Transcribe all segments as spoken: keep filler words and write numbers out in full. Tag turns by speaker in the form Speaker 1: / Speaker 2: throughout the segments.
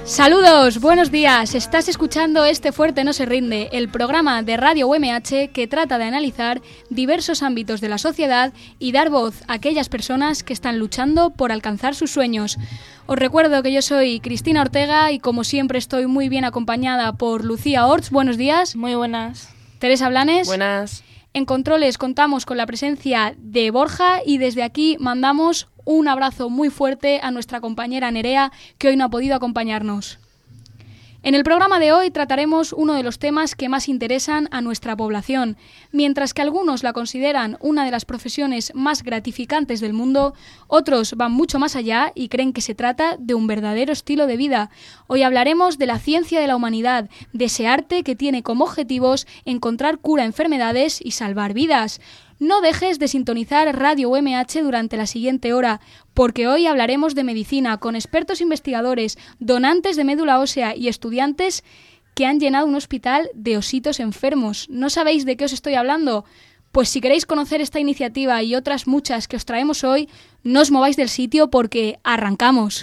Speaker 1: Saludos, buenos días. Estás escuchando Este Fuerte No Se Rinde, el programa de Radio U M H que trata de analizar diversos ámbitos de la sociedad y dar voz a aquellas personas que están luchando por alcanzar sus sueños. Os recuerdo que yo soy Cristina Ortega y como siempre estoy muy bien acompañada por Lucía Orts. Buenos días.
Speaker 2: Muy buenas.
Speaker 1: Teresa Blanes.
Speaker 3: Buenas.
Speaker 1: En controles contamos con la presencia de Borja y desde aquí mandamos un abrazo muy fuerte a nuestra compañera Nerea, que hoy no ha podido acompañarnos. En el programa de hoy trataremos uno de los temas que más interesan a nuestra población. Mientras que algunos la consideran una de las profesiones más gratificantes del mundo, otros van mucho más allá y creen que se trata de un verdadero estilo de vida. Hoy hablaremos de la ciencia de la humanidad, de ese arte que tiene como objetivos encontrar cura a enfermedades y salvar vidas. No dejes de sintonizar Radio U M H durante la siguiente hora, porque hoy hablaremos de medicina con expertos investigadores, donantes de médula ósea y estudiantes que han llenado un hospital de ositos enfermos. ¿No sabéis de qué os estoy hablando? Pues si queréis conocer esta iniciativa y otras muchas que os traemos hoy, no os mováis del sitio porque arrancamos.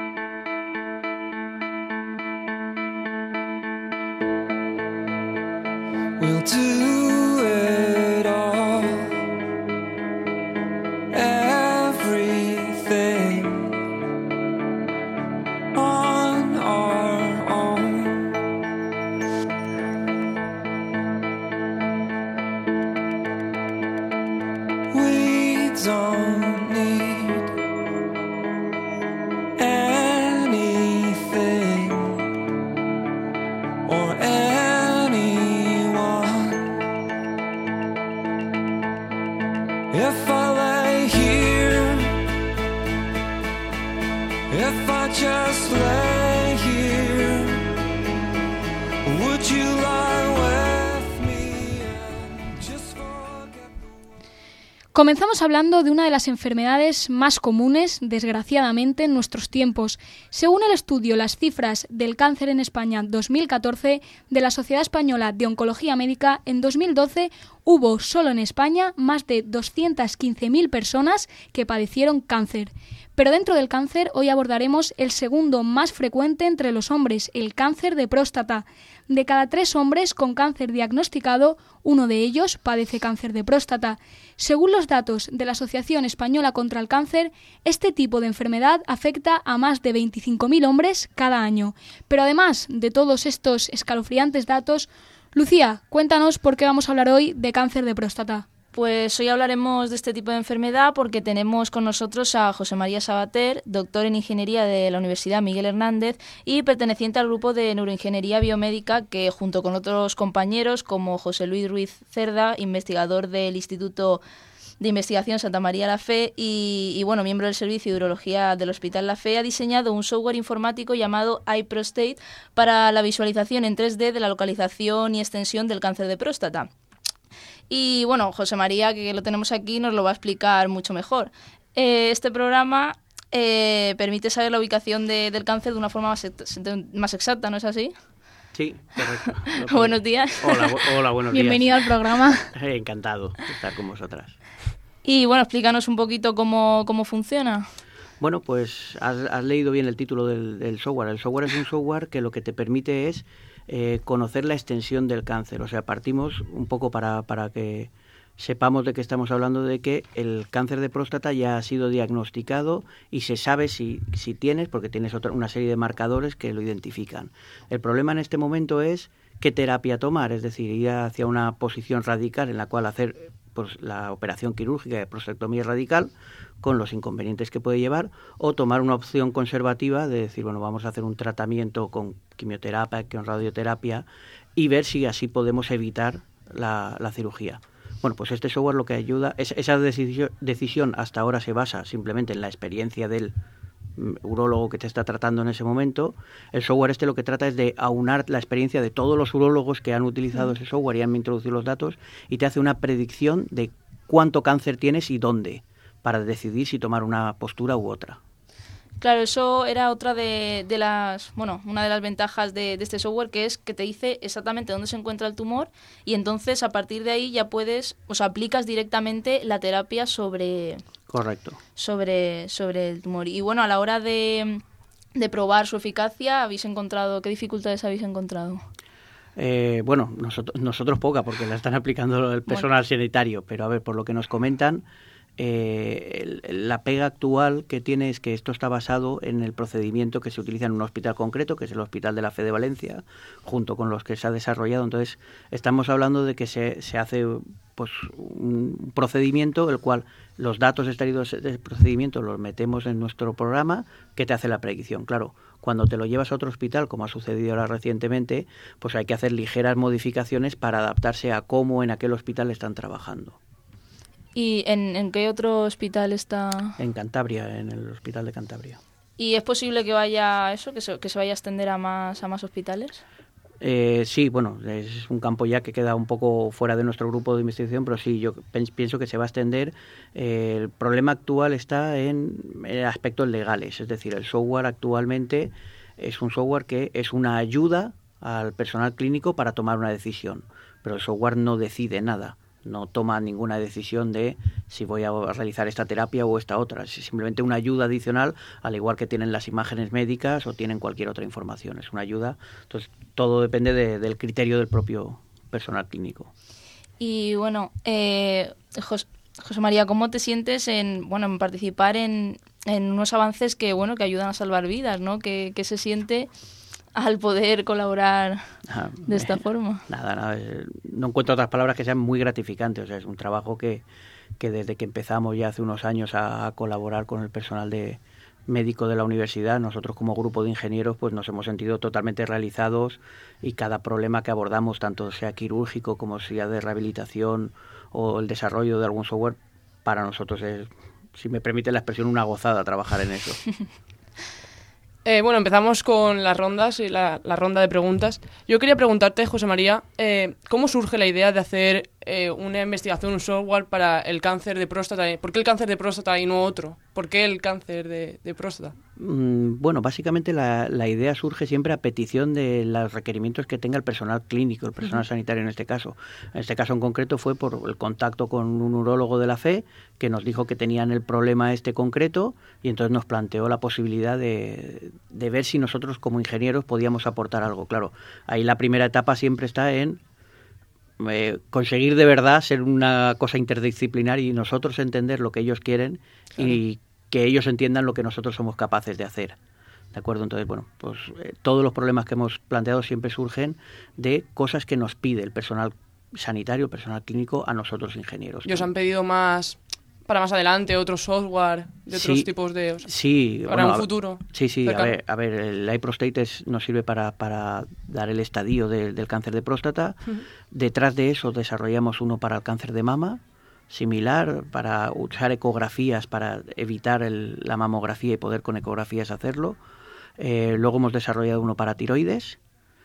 Speaker 4: We'll do it all. Everything on our own. We don't need anything or anyone. If I lay here, if I just lay here, would you lie with me and just forget?
Speaker 1: Comenzamos hablando de una de las enfermedades más comunes, desgraciadamente, en nuestros tiempos. Según el estudio Las cifras del cáncer en España dos mil catorce de la Sociedad Española de Oncología Médica, en dos mil doce hubo solo en España más de doscientas quince mil personas que padecieron cáncer. Pero dentro del cáncer hoy abordaremos el segundo más frecuente entre los hombres, el cáncer de próstata. De cada tres hombres con cáncer diagnosticado, uno de ellos padece cáncer de próstata. Según los datos de la Asociación Española contra el Cáncer, este tipo de enfermedad afecta a más de veinticinco mil hombres cada año. Pero además de todos estos escalofriantes datos, Lucía, cuéntanos por qué vamos a hablar hoy de cáncer de próstata.
Speaker 2: Pues hoy hablaremos de este tipo de enfermedad porque tenemos con nosotros a José María Sabater, doctor en Ingeniería de la Universidad Miguel Hernández y perteneciente al grupo de Neuroingeniería Biomédica que junto con otros compañeros como José Luis Ruiz Cerda, investigador del Instituto de Investigación Santa María La Fe y, y bueno, miembro del Servicio de Urología del Hospital La Fe, ha diseñado un software informático llamado iProstate para la visualización en tres D de la localización y extensión del cáncer de próstata. Y bueno, José María, que lo tenemos aquí, nos lo va a explicar mucho mejor. Eh, este programa eh, permite saber la ubicación de, del cáncer de una forma más, más exacta, ¿no es así?
Speaker 3: Sí, correcto.
Speaker 2: Buenos días.
Speaker 3: Hola, hola buenos
Speaker 1: Bienvenido
Speaker 3: días.
Speaker 1: al programa.
Speaker 3: Eh, encantado de estar con vosotras.
Speaker 2: Y bueno, explícanos un poquito cómo, cómo funciona.
Speaker 3: Bueno, pues has, has leído bien el título del, del software. El software es un software que lo que te permite es eh, conocer la extensión del cáncer. O sea, partimos un poco para, para que sepamos de qué estamos hablando, de que el cáncer de próstata ya ha sido diagnosticado y se sabe si, si tienes, porque tienes otra, una serie de marcadores que lo identifican. El problema en este momento es qué terapia tomar, es decir, ir hacia una posición radical en la cual hacer pues, la operación quirúrgica de prostatectomía radical con los inconvenientes que puede llevar, o tomar una opción conservativa de decir, bueno, vamos a hacer un tratamiento con quimioterapia, con radioterapia y ver si así podemos evitar la, la cirugía. Bueno, pues este software lo que ayuda, es, esa decisión, decisión hasta ahora se basa simplemente en la experiencia del urólogo que te está tratando en ese momento. El software este lo que trata es de aunar la experiencia de todos los urólogos que han utilizado ese software y han introducido los datos y te hace una predicción de cuánto cáncer tienes y dónde, para decidir si tomar una postura u otra.
Speaker 2: Claro, eso era otra de, de las, bueno, una de las ventajas de, de este software, que es que te dice exactamente dónde se encuentra el tumor y entonces a partir de ahí ya puedes, o sea, aplicas directamente la terapia sobre,
Speaker 3: Correcto.
Speaker 2: sobre, sobre el tumor. Y bueno, a la hora de, de probar su eficacia, ¿habéis encontrado, qué dificultades habéis encontrado?
Speaker 3: Eh, bueno, nosotros, nosotros poca, porque la están aplicando el personal bueno. sanitario, pero a ver, por lo que nos comentan, eh, el, la pega actual que tiene es que esto está basado en el procedimiento que se utiliza en un hospital concreto, que es el Hospital de la Fe de Valencia, junto con los que se ha desarrollado. Entonces, estamos hablando de que se, se hace pues un procedimiento, el cual los datos extraídos del procedimiento los metemos en nuestro programa, que te hace la predicción. Claro, cuando te lo llevas a otro hospital, como ha sucedido ahora recientemente, pues hay que hacer ligeras modificaciones para adaptarse a cómo en aquel hospital están trabajando.
Speaker 2: ¿Y en, en qué otro hospital está?
Speaker 3: En Cantabria, en el Hospital de Cantabria.
Speaker 2: ¿Y es posible que vaya eso, que se, que se vaya a extender a más, a más hospitales?
Speaker 3: Eh, sí, bueno, es un campo ya que queda un poco fuera de nuestro grupo de investigación, pero sí, yo pienso que se va a extender. Eh, el problema actual está en, en aspectos legales, es decir, el software actualmente es un software que es una ayuda al personal clínico para tomar una decisión, pero el software no decide nada. No toma ninguna decisión de si voy a realizar esta terapia o esta otra. Es simplemente una ayuda adicional, al igual que tienen las imágenes médicas o tienen cualquier otra información. Es una ayuda. Entonces, todo depende de, del criterio del propio personal clínico.
Speaker 2: Y bueno, eh, Jos- José María, ¿cómo te sientes en, bueno, en participar en, en unos avances que, bueno, que ayudan a salvar vidas, ¿no? ¿Qué, qué se siente al poder colaborar ah, de esta eh, forma?
Speaker 3: Nada, nada, eh, no encuentro otras palabras que sean muy gratificantes. O sea, es un trabajo que, que desde que empezamos ya hace unos años a, a colaborar con el personal de médico de la universidad, nosotros como grupo de ingenieros pues nos hemos sentido totalmente realizados, y cada problema que abordamos, tanto sea quirúrgico como sea de rehabilitación o el desarrollo de algún software, para nosotros es, si me permite la expresión, una gozada trabajar en eso.
Speaker 5: Eh, bueno, empezamos con las rondas y la, la ronda de preguntas. Yo quería preguntarte, José María, eh, ¿cómo surge la idea de hacer eh, una investigación, un software para el cáncer de próstata? ¿Por qué el cáncer de próstata y no otro? ¿Por qué el cáncer de, de próstata?
Speaker 3: Mm, bueno, básicamente la, la idea surge siempre a petición de los requerimientos que tenga el personal clínico, el personal uh-huh. sanitario en este caso. En este caso en concreto fue por el contacto con un urólogo de la Fe que nos dijo que tenían el problema este concreto, y entonces nos planteó la posibilidad de, de ver si nosotros como ingenieros podíamos aportar algo. Claro, ahí la primera etapa siempre está en eh, conseguir de verdad ser una cosa interdisciplinar y nosotros entender lo que ellos quieren, claro, y que ellos entiendan lo que nosotros somos capaces de hacer. ¿De acuerdo? Entonces, bueno, pues eh, todos los problemas que hemos planteado siempre surgen de cosas que nos pide el personal sanitario, el personal clínico, a nosotros ingenieros.
Speaker 5: ¿Y os han pedido más para más adelante, otro software de otros
Speaker 3: sí,
Speaker 5: tipos de... O sea,
Speaker 3: sí.
Speaker 5: para
Speaker 3: bueno,
Speaker 5: un futuro?
Speaker 3: Sí, sí.
Speaker 5: cercano.
Speaker 3: A ver, a ver, el iProstate es, nos sirve para, para dar el estadio de, del cáncer de próstata. Uh-huh. Detrás de eso desarrollamos uno para el cáncer de mama, similar, para usar ecografías para evitar el, la mamografía y poder con ecografías hacerlo. Eh, luego hemos desarrollado uno para tiroides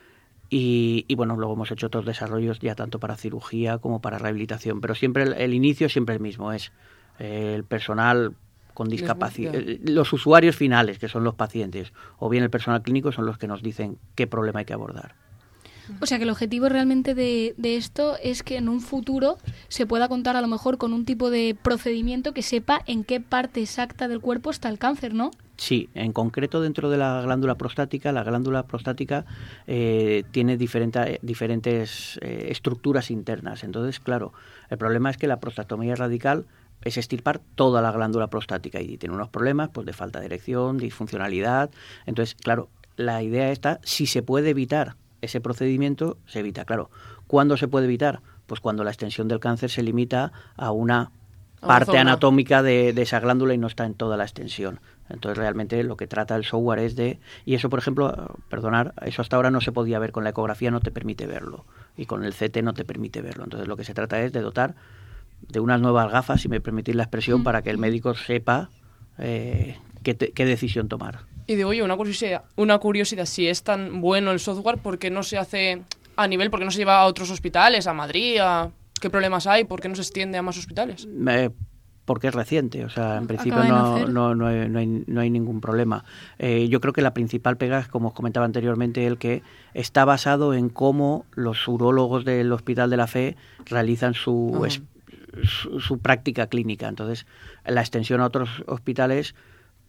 Speaker 3: y, y bueno, luego hemos hecho otros desarrollos ya tanto para cirugía como para rehabilitación, pero siempre el, el inicio siempre el mismo, es eh, el personal con discapacidad, los usuarios finales, que son los pacientes, o bien el personal clínico, son los que nos dicen qué problema hay que abordar.
Speaker 1: O sea que el objetivo realmente de, de esto es que en un futuro se pueda contar a lo mejor con un tipo de procedimiento que sepa en qué parte exacta del cuerpo está el cáncer, ¿no?
Speaker 3: Sí, en concreto dentro de la glándula prostática, la glándula prostática eh, tiene diferente, diferentes eh, estructuras internas. Entonces, claro, el problema es que la prostatomía radical es extirpar toda la glándula prostática y tiene unos problemas pues de falta de erección, disfuncionalidad. Entonces, claro, la idea está, si se puede evitar ese procedimiento, se evita. Claro, ¿cuándo se puede evitar? Pues cuando la extensión del cáncer se limita a una parte zona anatómica de, de esa glándula y no está en toda la extensión. Entonces realmente lo que trata el software es de... Y eso, por ejemplo, perdonar, eso hasta ahora no se podía ver, con la ecografía no te permite verlo y con el C T no te permite verlo. Entonces lo que se trata es de dotar de unas nuevas gafas, si me permitís la expresión, para que el médico sepa eh, qué, te, qué decisión tomar.
Speaker 5: Y digo, oye, una curiosidad, una curiosidad, si es tan bueno el software, ¿por qué no se hace a nivel, por qué no se lleva a otros hospitales, a Madrid, a qué problemas hay, por qué no se extiende a más hospitales?
Speaker 3: Eh, porque es reciente, o sea, en principio no, no, no, hay, no, hay, no hay ningún problema. Eh, yo creo que la principal pega es, como os comentaba anteriormente, el que está basado en cómo los urólogos del Hospital de la Fe realizan su, uh-huh. es, su, su práctica clínica. Entonces, la extensión a otros hospitales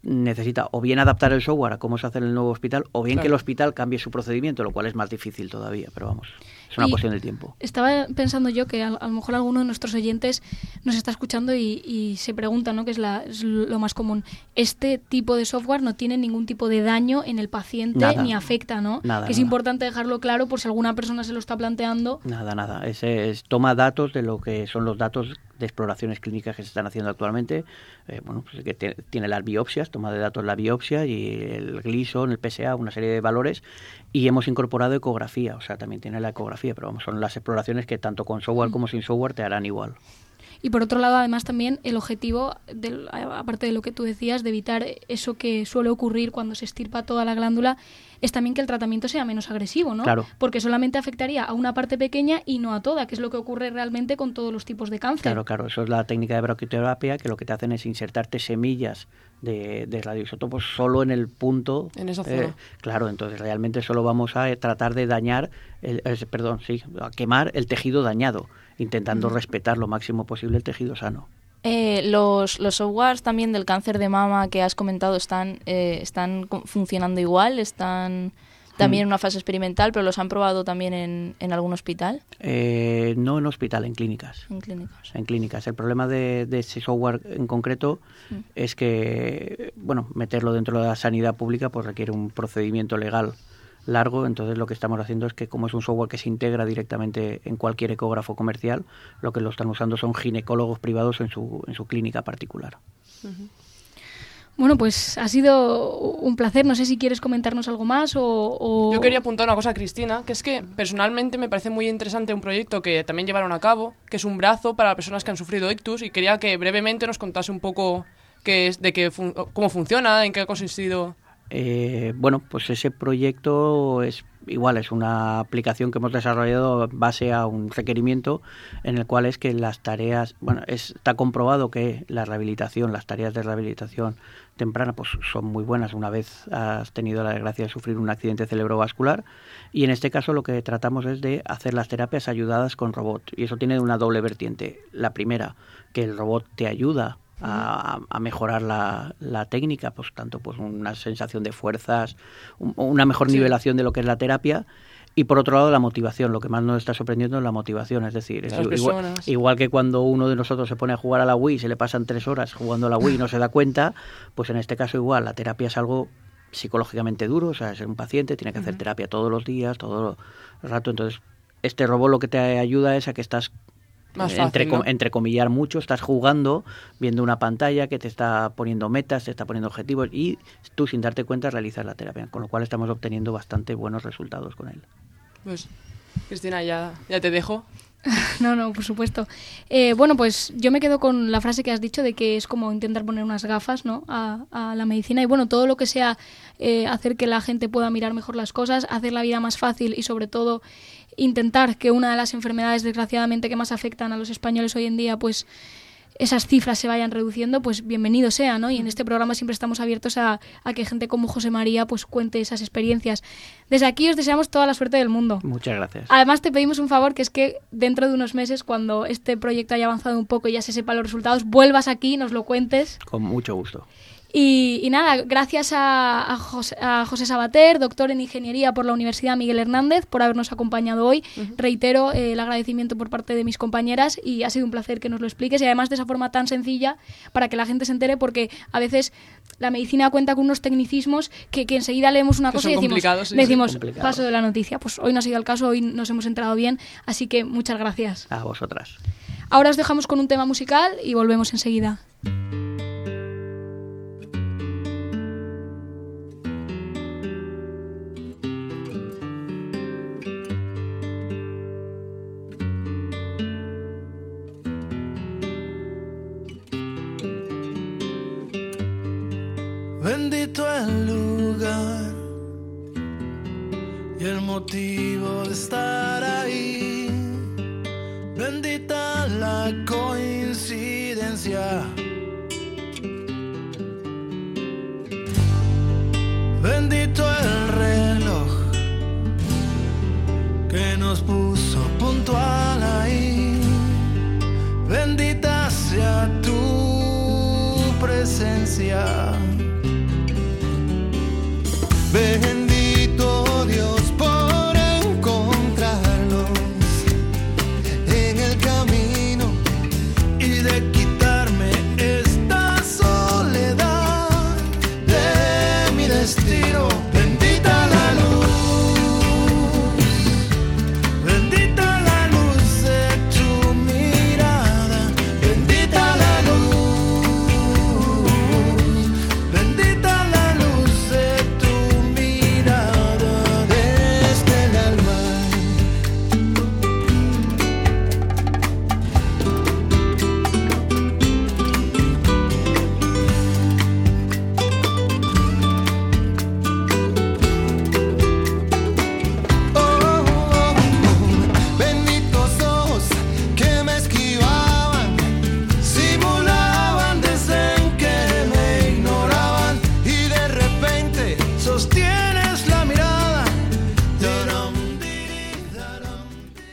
Speaker 3: necesita o bien adaptar el software a cómo se hace en el nuevo hospital, o bien
Speaker 5: Claro.
Speaker 3: que el hospital cambie su procedimiento, lo cual es más difícil todavía, pero vamos, es una
Speaker 1: Y
Speaker 3: cuestión del tiempo.
Speaker 1: Estaba pensando yo que a, a lo mejor alguno de nuestros oyentes nos está escuchando y, y se pregunta, ¿no? Que es, la, es lo más común. Este tipo de software no tiene ningún tipo de daño en el paciente
Speaker 3: Nada.
Speaker 1: ni afecta, ¿no?
Speaker 3: Nada,
Speaker 1: que es
Speaker 3: nada.
Speaker 1: importante dejarlo claro por si alguna persona se lo está planteando.
Speaker 3: Nada, nada. Es, es- toma datos de lo que son los datos de exploraciones clínicas que se están haciendo actualmente. Eh, bueno, pues que te- tiene las biopsias, toma de datos la biopsia y el Gleason, el P S A, una serie de valores. Y hemos incorporado ecografía, o sea, también tiene la ecografía, pero vamos, son las exploraciones que tanto con software como sin software te harán igual.
Speaker 1: Y por otro lado, además, también el objetivo, del, aparte de lo que tú decías, de evitar eso que suele ocurrir cuando se extirpa toda la glándula, es también que el tratamiento sea menos agresivo, ¿no?
Speaker 3: Claro.
Speaker 1: Porque solamente afectaría a una parte pequeña y no a toda, que es lo que ocurre realmente con todos los tipos de cáncer.
Speaker 3: Claro, claro, eso es la técnica de braquiterapia, que lo que te hacen es insertarte semillas de, de radioisótopos solo en el punto.
Speaker 5: En esa
Speaker 3: eh,
Speaker 5: zona.
Speaker 3: claro, entonces realmente solo vamos a eh, tratar de dañar, el, eh, perdón, sí, a quemar el tejido dañado, intentando respetar lo máximo posible el tejido sano.
Speaker 2: Eh, los, los softwares también del cáncer de mama que has comentado están, eh, están co- funcionando igual, están también en una fase experimental, pero los han probado también en, en algún hospital,
Speaker 3: Eh, no en hospital, en clínicas.
Speaker 2: en clínicas.
Speaker 3: En clínicas. El problema de, de ese software en concreto
Speaker 2: Mm.
Speaker 3: es que, bueno, meterlo dentro de la sanidad pública pues requiere un procedimiento legal largo, entonces lo que estamos haciendo es que como es un software que se integra directamente en cualquier ecógrafo comercial, lo que lo están usando son ginecólogos privados en su, en su clínica particular.
Speaker 1: Bueno, pues ha sido un placer. No sé si quieres comentarnos algo más o... o-
Speaker 5: Yo quería apuntar una cosa a Cristina, que es que personalmente me parece muy interesante un proyecto que también llevaron a cabo, que es un brazo para personas que han sufrido ictus, y quería que brevemente nos contase un poco qué es, de qué fun- cómo funciona, en qué ha consistido.
Speaker 3: Eh, bueno, pues ese proyecto es igual, es una aplicación que hemos desarrollado en base a un requerimiento en el cual es que las tareas, bueno, es- está comprobado que la rehabilitación, las tareas de rehabilitación temprana, pues son muy buenas una vez has tenido la desgracia de sufrir un accidente cerebrovascular, y en este caso lo que tratamos es de hacer las terapias ayudadas con robot, y eso tiene una doble vertiente. La primera, que el robot te ayuda a, a mejorar la, la técnica, pues tanto pues una sensación de fuerzas, un- una mejor
Speaker 5: Sí.
Speaker 3: nivelación de lo que es la terapia, y por otro lado la motivación. Lo que más nos está sorprendiendo es la motivación, es decir, es
Speaker 5: De las
Speaker 3: igual,
Speaker 5: personas.
Speaker 3: igual que cuando uno de nosotros se pone a jugar a la Wii y se le pasan tres horas jugando a la Wii y no se da cuenta, pues en este caso igual, la terapia es algo psicológicamente duro, o sea, es un paciente, tiene que hacer terapia todos los días, todo el rato, entonces este robot lo que te ayuda es a que estás
Speaker 5: Más
Speaker 3: eh,
Speaker 5: fácil,
Speaker 3: entre,
Speaker 5: ¿no?
Speaker 3: entrecomillar mucho, estás jugando, viendo una pantalla que te está poniendo metas, te está poniendo objetivos, y tú sin darte cuenta realizas la terapia, con lo cual estamos obteniendo bastante buenos resultados con él.
Speaker 5: Pues, Cristina, ya, ya te dejo.
Speaker 1: No, no, por supuesto. Eh, bueno, pues yo me quedo con la frase que has dicho de que es como intentar poner unas gafas, ¿no?, a, a la medicina. Y bueno, todo lo que sea eh, hacer que la gente pueda mirar mejor las cosas, hacer la vida más fácil y sobre todo intentar que una de las enfermedades, desgraciadamente, que más afectan a los españoles hoy en día, pues esas cifras se vayan reduciendo, pues bienvenido sea, ¿no? Y en este programa siempre estamos abiertos a, a que gente como José María pues cuente esas experiencias. Desde aquí os deseamos toda la suerte del mundo.
Speaker 3: Muchas gracias.
Speaker 1: Además te pedimos un favor, que es que dentro de unos meses, cuando este proyecto haya avanzado un poco y ya se sepan los resultados, vuelvas aquí y nos lo cuentes.
Speaker 3: Con mucho gusto.
Speaker 1: Y, y nada, gracias a, a, José, a José Sabater, doctor en Ingeniería por la Universidad Miguel Hernández, por habernos acompañado hoy. Uh-huh. Reitero eh, el agradecimiento por parte de mis compañeras y ha sido un placer que nos lo expliques, y además de esa forma tan sencilla para que la gente se entere, porque a veces la medicina cuenta con unos tecnicismos que, que enseguida leemos una
Speaker 5: que
Speaker 1: cosa y decimos,
Speaker 5: sí,
Speaker 1: decimos
Speaker 3: sí.
Speaker 1: paso de la noticia. Pues hoy no ha sido el caso, hoy nos hemos enterado bien, así que muchas gracias.
Speaker 3: A vosotras.
Speaker 1: Ahora os dejamos con un tema musical y volvemos enseguida.
Speaker 4: Bendito el lugar y el motivo de estar ahí. Bendita la coincidencia. Bendito el reloj que nos puso puntual ahí. Bendita sea tu presencia. Bendito Dios por encontrarlos en el camino y de quitarme esta soledad de mi destino. Bendita la luz, bendita la luz de tu mirada, bendita la luz, bendita la luz de tu mirada desde el alma. Oh, oh, oh. Benditos ojos que me esquivaban, simulaban, decían que me ignoraban y de repente sostienes la mirada. Taram, diri, taram.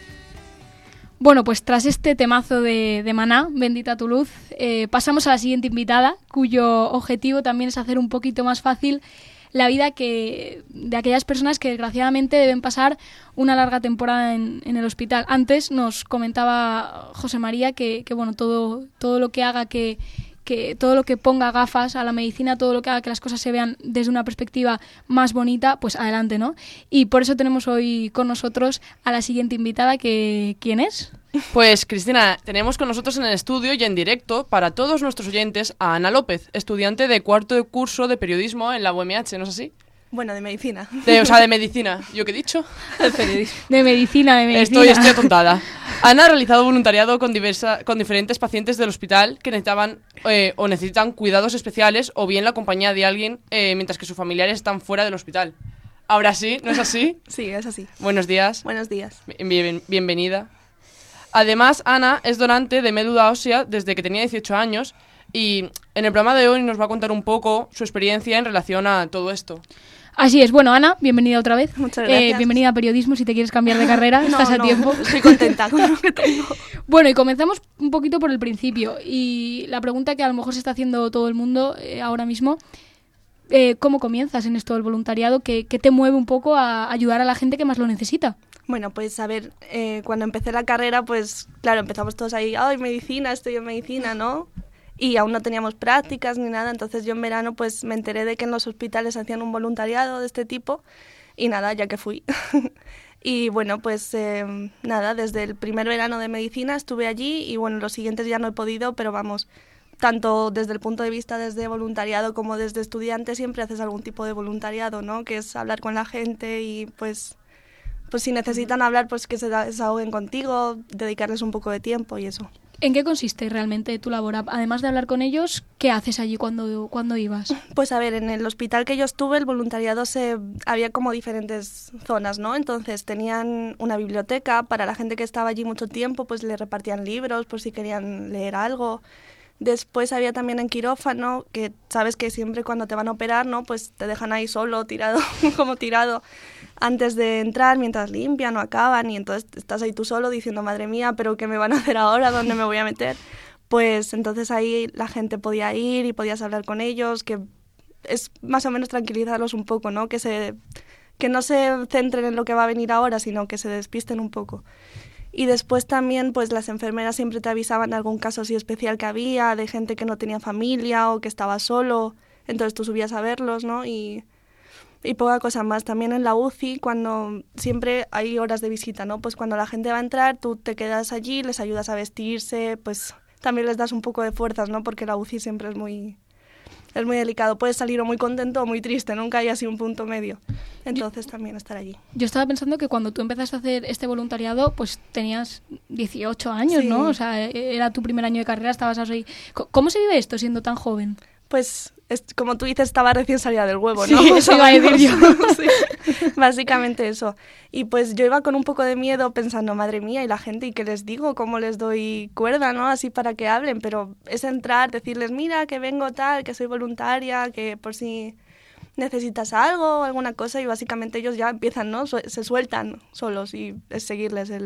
Speaker 1: Bueno, pues tras este temazo de, de Maná, Bendita tu luz, eh, pasamos a la siguiente invitada, cuyo objetivo también es hacer un poquito más fácil la vida que de aquellas personas que desgraciadamente deben pasar una larga temporada en, en el hospital. Antes nos comentaba José María que, que bueno, todo, todo lo que haga que, que todo lo que ponga gafas a la medicina, todo lo que haga que las cosas se vean desde una perspectiva más bonita, pues adelante, ¿no? Y por eso tenemos hoy con nosotros a la siguiente invitada, que ¿quién es?
Speaker 5: Pues Cristina, tenemos con nosotros en el estudio y en directo para todos nuestros oyentes a Ana López, estudiante de cuarto de curso de periodismo en la U M H, ¿no es así?
Speaker 6: Bueno, de medicina.
Speaker 5: De, o sea, de medicina. ¿Yo qué he dicho?
Speaker 6: Periodismo.
Speaker 1: De medicina, de medicina.
Speaker 5: Estoy, estoy atontada. Ana ha realizado voluntariado con, diversa, con diferentes pacientes del hospital que necesitaban eh, o necesitan cuidados especiales o bien la compañía de alguien eh, mientras que sus familiares están fuera del hospital. Ahora sí, ¿no es así?
Speaker 6: Sí, es así.
Speaker 5: Buenos días.
Speaker 6: Buenos días.
Speaker 5: Bien- bien- bienvenida. Además, Ana es donante de médula ósea desde que tenía dieciocho años y en el programa de hoy nos va a contar un poco su experiencia en relación a todo esto.
Speaker 1: Así es. Bueno, Ana, bienvenida otra vez.
Speaker 6: Muchas
Speaker 1: Eh,
Speaker 6: gracias.
Speaker 1: bienvenida a periodismo. Si te quieres cambiar de carrera,
Speaker 6: No,
Speaker 1: estás a
Speaker 6: no,
Speaker 1: tiempo.
Speaker 6: Estoy contenta con lo que tengo.
Speaker 1: Bueno, y comenzamos un poquito por el principio. Y la pregunta que a lo mejor se está haciendo todo el mundo eh, ahora mismo, eh, ¿cómo comienzas en esto del voluntariado? ¿Qué, qué te mueve un poco a ayudar a la gente que más lo necesita?
Speaker 6: Bueno, pues a ver, eh, cuando empecé la carrera, pues claro, empezamos todos ahí, ay, medicina, estoy en medicina, ¿no? Y aún no teníamos prácticas ni nada, entonces yo en verano pues me enteré de que en los hospitales hacían un voluntariado de este tipo y nada, ya que fui. Y bueno, pues eh, nada, desde el primer verano de medicina estuve allí y bueno, los siguientes ya no he podido, pero vamos, tanto desde el punto de vista desde voluntariado como desde estudiante siempre haces algún tipo de voluntariado, ¿no? Que es hablar con la gente y pues... pues si necesitan hablar, pues que se desahoguen contigo, dedicarles un poco de tiempo y eso.
Speaker 1: ¿En qué consiste realmente tu labor? Además de hablar con ellos, ¿qué haces allí cuando, cuando ibas?
Speaker 6: Pues a ver, en el hospital que yo estuve, el voluntariado se había como diferentes zonas, ¿no? Entonces tenían una biblioteca, para la gente que estaba allí mucho tiempo, pues le repartían libros por si querían leer algo. Después había también en quirófano, que sabes que siempre cuando te van a operar, ¿no? Pues te dejan ahí solo, tirado, como tirado, antes de entrar, mientras limpian o acaban, y entonces estás ahí tú solo diciendo, madre mía, ¿pero qué me van a hacer ahora? ¿Dónde me voy a meter? Pues entonces ahí la gente podía ir y podías hablar con ellos, que es más o menos tranquilizarlos un poco, ¿no? Que, se, que no se centren en lo que va a venir ahora, sino que se despisten un poco. Y después también, pues las enfermeras siempre te avisaban de algún caso así especial que había, de gente que no tenía familia o que estaba solo, entonces tú subías a verlos, ¿no? Y, y poca cosa más. También en la U C I, cuando siempre hay horas de visita, ¿no? Pues cuando la gente va a entrar, tú te quedas allí, les ayudas a vestirse, pues también les das un poco de fuerzas, ¿no? Porque la U C I siempre es muy... es muy delicado, puedes salir o muy contento o muy triste, nunca hay así un punto medio. Entonces también estar allí.
Speaker 1: Yo estaba pensando que cuando tú empezaste a hacer este voluntariado, pues tenías dieciocho años,
Speaker 6: Sí.
Speaker 1: ¿no? O sea, era tu primer año de carrera, estabas ahí. ¿Cómo se vive esto siendo tan joven?
Speaker 6: Pues, es, como tú dices, estaba recién salida del huevo, ¿no?
Speaker 1: Sí, eso iba a decir yo.
Speaker 6: Sí, básicamente eso. Y pues yo iba con un poco de miedo pensando, madre mía, y la gente, ¿y qué les digo? ¿Cómo les doy cuerda, no? Así para que hablen, pero es entrar, decirles, mira, que vengo tal, que soy voluntaria, que por si necesitas algo o alguna cosa, y básicamente ellos ya empiezan, ¿no? Su- se sueltan solos y es seguirles el,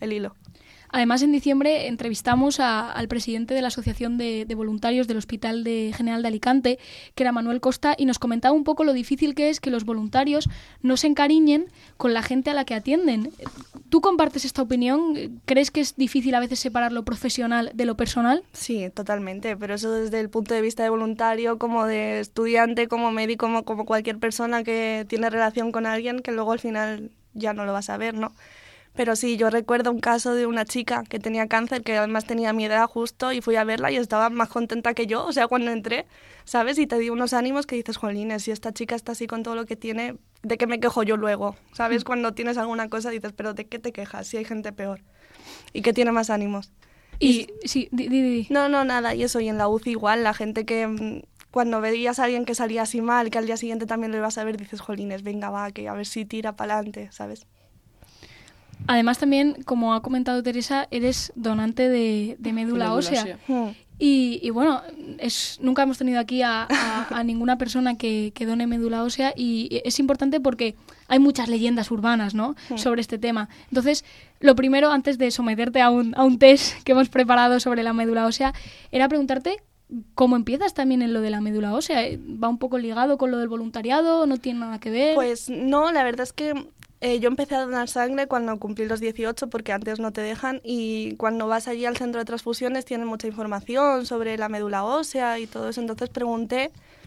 Speaker 6: el hilo.
Speaker 1: Además, en diciembre entrevistamos a, al presidente de la Asociación de, de Voluntarios del Hospital de General de Alicante, que era Manuel Costa, y nos comentaba un poco lo difícil que es que los voluntarios no se encariñen con la gente a la que atienden. ¿Tú compartes esta opinión? ¿Crees que es difícil a veces separar lo profesional de lo personal?
Speaker 6: Sí, totalmente, pero eso desde el punto de vista de voluntario, como de estudiante, como médico, como, como cualquier persona que tiene relación con alguien, que luego al final ya no lo vas a ver, ¿no? Pero sí, yo recuerdo un caso de una chica que tenía cáncer, que además tenía mi edad justo, y fui a verla y estaba más contenta que yo, o sea, cuando entré, ¿sabes? Y te di unos ánimos que dices, jolines, si esta chica está así con todo lo que tiene, ¿de qué me quejo yo luego? ¿Sabes? Cuando tienes alguna cosa dices, pero ¿de qué te quejas? Si hay gente peor y que tiene más ánimos.
Speaker 1: Y, y sí, di, di, di.
Speaker 6: No, no, nada, y eso, y en la U C I igual, la gente que cuando veías a alguien que salía así mal, que al día siguiente también lo ibas a ver, dices, jolines, venga, va, que a ver si tira para adelante, ¿sabes?
Speaker 1: Además también, como ha comentado Teresa, eres donante de, de médula, médula ósea. ósea.
Speaker 6: Mm.
Speaker 1: Y, y bueno, es, nunca hemos tenido aquí a, a, a ninguna persona que, que done médula ósea, y es importante porque hay muchas leyendas urbanas, ¿no?, mm. sobre este tema. Entonces, lo primero, antes de someterte a un, a un test que hemos preparado sobre la médula ósea, era preguntarte cómo empiezas también en lo de la médula ósea. ¿Va un poco ligado con lo del voluntariado? ¿No tiene nada que ver?
Speaker 6: Pues no, la verdad es que Eh, yo empecé a donar sangre cuando cumplí los dieciocho, porque antes no te dejan, y cuando vas allí al centro de transfusiones tienen mucha información sobre la médula ósea y todo eso. Entonces pregunté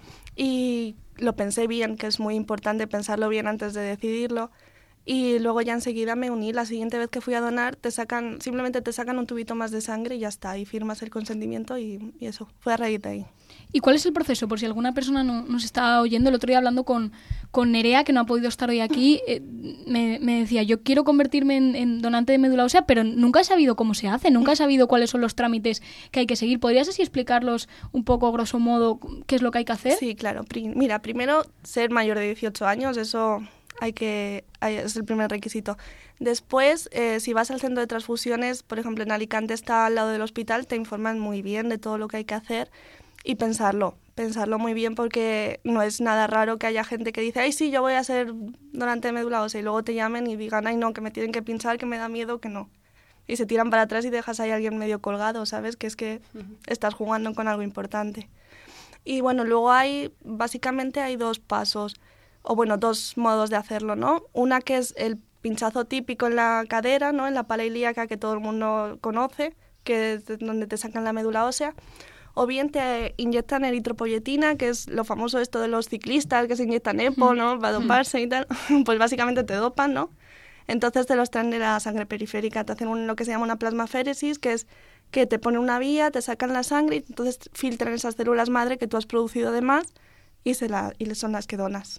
Speaker 6: y lo pensé bien, que es muy importante pensarlo bien antes de decidirlo, y luego ya enseguida me uní. La siguiente vez que fui a donar te sacan, simplemente te sacan un tubito más de sangre y ya está, y firmas el consentimiento, y, y eso, fue a raíz de ahí.
Speaker 1: ¿Y cuál es el proceso? Por si alguna persona no, nos está oyendo, el otro día hablando con, con Nerea, que no ha podido estar hoy aquí, eh, me, me decía, yo quiero convertirme en, en donante de médula ósea, pero nunca he sabido cómo se hace, nunca he sabido cuáles son los trámites que hay que seguir. ¿Podrías así explicarlos un poco, grosso modo, qué es lo que hay que hacer?
Speaker 6: Sí, claro. Pri- mira, primero, ser mayor de dieciocho años, eso hay que hay, es el primer requisito. Después, eh, si vas al centro de transfusiones, por ejemplo, en Alicante está al lado del hospital, te informan muy bien de todo lo que hay que hacer. Y pensarlo, pensarlo muy bien, porque no es nada raro que haya gente que dice, ay, sí, yo voy a ser donante de médula ósea, y luego te llamen y digan, ay, no, que me tienen que pinchar, que me da miedo, que no. Y se tiran para atrás y dejas ahí a alguien medio colgado, ¿sabes? Que es que uh-huh. estás jugando con algo importante. Y bueno, luego hay, básicamente hay dos pasos, o bueno, dos modos de hacerlo, ¿no? Una que es el pinchazo típico en la cadera, ¿no? En la pala ilíaca, que todo el mundo conoce, que es donde te sacan la médula ósea. O bien te inyectan eritropoyetina, que es lo famoso esto de los ciclistas, que se inyectan EPO, ¿no?, para doparse y tal. Pues básicamente te dopan, ¿no? Entonces te los traen de la sangre periférica, te hacen un, lo que se llama una plasmaféresis, que es que te ponen una vía, te sacan la sangre y entonces filtran esas células madre que tú has producido de más y, se la, y son las que donas.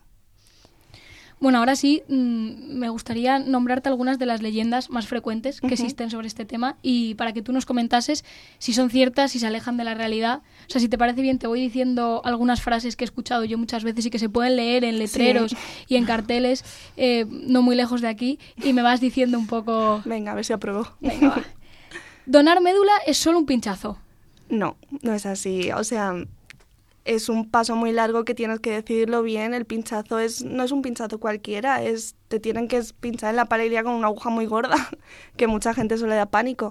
Speaker 1: Bueno, ahora sí, mmm, me gustaría nombrarte algunas de las leyendas más frecuentes que uh-huh. existen sobre este tema, y para que tú nos comentases si son ciertas, si se alejan de la realidad. O sea, si te parece bien, te voy diciendo algunas frases que he escuchado yo muchas veces y que se pueden leer en letreros sí. y en carteles, eh, no muy lejos de aquí, y me vas diciendo un poco...
Speaker 6: Venga, a ver si apruebo.
Speaker 1: Venga, va. ¿Donar médula es solo un pinchazo?
Speaker 6: No, no es así. O sea, es un paso muy largo que tienes que decidirlo bien. El pinchazo es no es un pinchazo cualquiera, es te tienen que pinchar en la pala ilíaca con una aguja muy gorda, que mucha gente suele da pánico.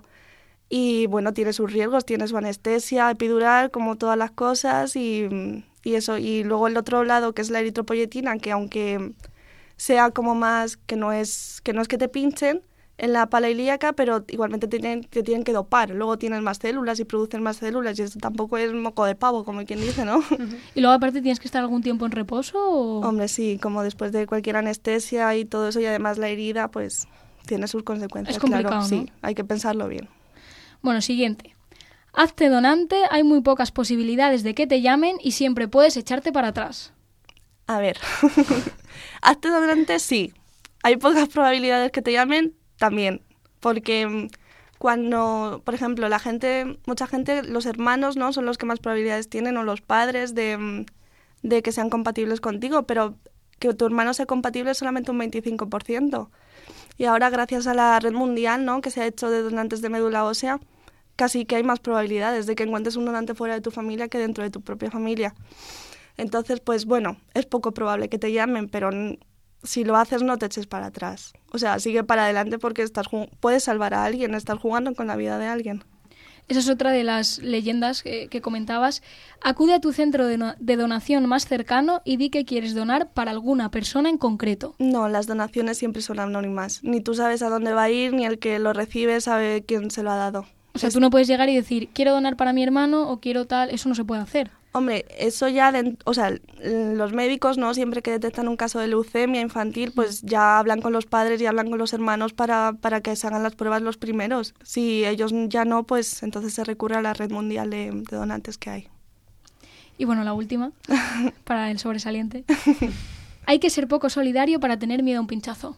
Speaker 6: Y bueno, tiene sus riesgos, tiene su anestesia epidural, como todas las cosas, y, y eso. Y luego el otro lado, que es la eritropoyetina, que aunque sea como más, que no es que no es que te pinchen en la pala ilíaca, pero igualmente te tienen, te tienen que dopar. Luego tienes más células y producen más células, y eso tampoco es moco de pavo, como quien dice, ¿no?
Speaker 1: Uh-huh. ¿Y luego aparte tienes que estar algún tiempo en reposo? O...
Speaker 6: Hombre, sí, como después de cualquier anestesia y todo eso, y además la herida, pues tiene sus consecuencias.
Speaker 1: Es complicado,
Speaker 6: claro,
Speaker 1: ¿no?
Speaker 6: Sí, hay que pensarlo bien.
Speaker 1: Bueno, siguiente. Hazte donante, hay muy pocas posibilidades de que te llamen y siempre puedes echarte para atrás.
Speaker 6: A ver, hazte donante, sí. Hay pocas probabilidades que te llamen, también, porque cuando, por ejemplo, la gente, mucha gente, los hermanos, ¿no?, son los que más probabilidades tienen, o los padres de, de que sean compatibles contigo, pero que tu hermano sea compatible es solamente un veinticinco por ciento. Y ahora, gracias a la red mundial, ¿no?, que se ha hecho de donantes de médula ósea, casi que hay más probabilidades de que encuentres un donante fuera de tu familia que dentro de tu propia familia. Entonces, pues bueno, es poco probable que te llamen, pero si lo haces no te eches para atrás. O sea, sigue para adelante porque estás puedes salvar a alguien, estás jugando con la vida de alguien.
Speaker 1: Esa es otra de las leyendas que, que comentabas. Acude a tu centro de, no, de donación más cercano y di que quieres donar para alguna persona en concreto.
Speaker 6: No, las donaciones siempre son anónimas. Ni tú sabes a dónde va a ir, ni el que lo recibe sabe quién se lo ha dado.
Speaker 1: O sea, tú no puedes llegar y decir, quiero donar para mi hermano o quiero tal, eso no se puede hacer.
Speaker 6: Hombre, eso ya, de, o sea, los médicos, ¿no? Siempre que detectan un caso de leucemia infantil, pues ya hablan con los padres y hablan con los hermanos para, para que se hagan las pruebas los primeros. Si ellos ya no, pues entonces se recurre a la red mundial de, de donantes que hay.
Speaker 1: Y bueno, la última, para el sobresaliente. Hay que ser poco solidario para tener miedo a un pinchazo.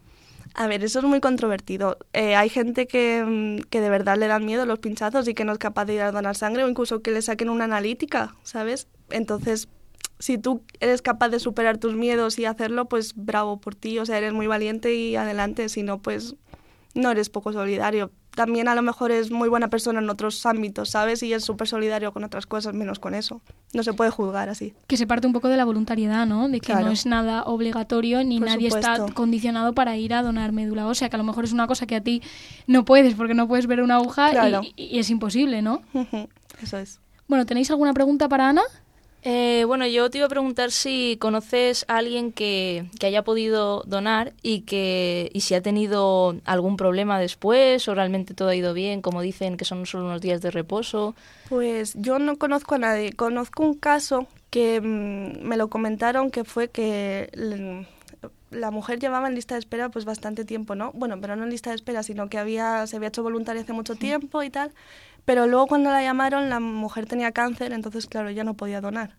Speaker 6: A ver, eso es muy controvertido. Eh, hay gente que, que de verdad le dan miedo los pinchazos y que no es capaz de ir a donar sangre o incluso que le saquen una analítica, ¿sabes? Entonces, si tú eres capaz de superar tus miedos y hacerlo, pues bravo por ti, o sea, eres muy valiente y adelante. Si no, pues no eres poco solidario. También a lo mejor es muy buena persona en otros ámbitos, ¿sabes? Y es súper solidario con otras cosas, menos con eso. No se puede juzgar así.
Speaker 1: Que se parte un poco de la voluntariedad, ¿no? De que
Speaker 6: claro.
Speaker 1: no es nada obligatorio ni
Speaker 6: Por
Speaker 1: nadie
Speaker 6: supuesto.
Speaker 1: está condicionado para ir a donar médula ósea, que a lo mejor es una cosa que a ti no puedes porque no puedes ver una aguja
Speaker 6: claro.
Speaker 1: y, y es imposible, ¿no?
Speaker 6: Eso es.
Speaker 1: Bueno, ¿tenéis alguna pregunta para Ana?
Speaker 2: Eh, bueno, yo te iba a preguntar si conoces a alguien que, que haya podido donar y que y si ha tenido algún problema después o realmente todo ha ido bien, como dicen que son solo unos días de reposo.
Speaker 6: Pues yo no conozco a nadie. Conozco un caso que mmm, me lo comentaron que fue que l- la mujer llevaba en lista de espera pues bastante tiempo, ¿no? Bueno, pero no en lista de espera, sino que había se había hecho voluntaria hace mucho tiempo y tal. Pero luego cuando la llamaron, la mujer tenía cáncer, entonces, claro, ya no podía donar.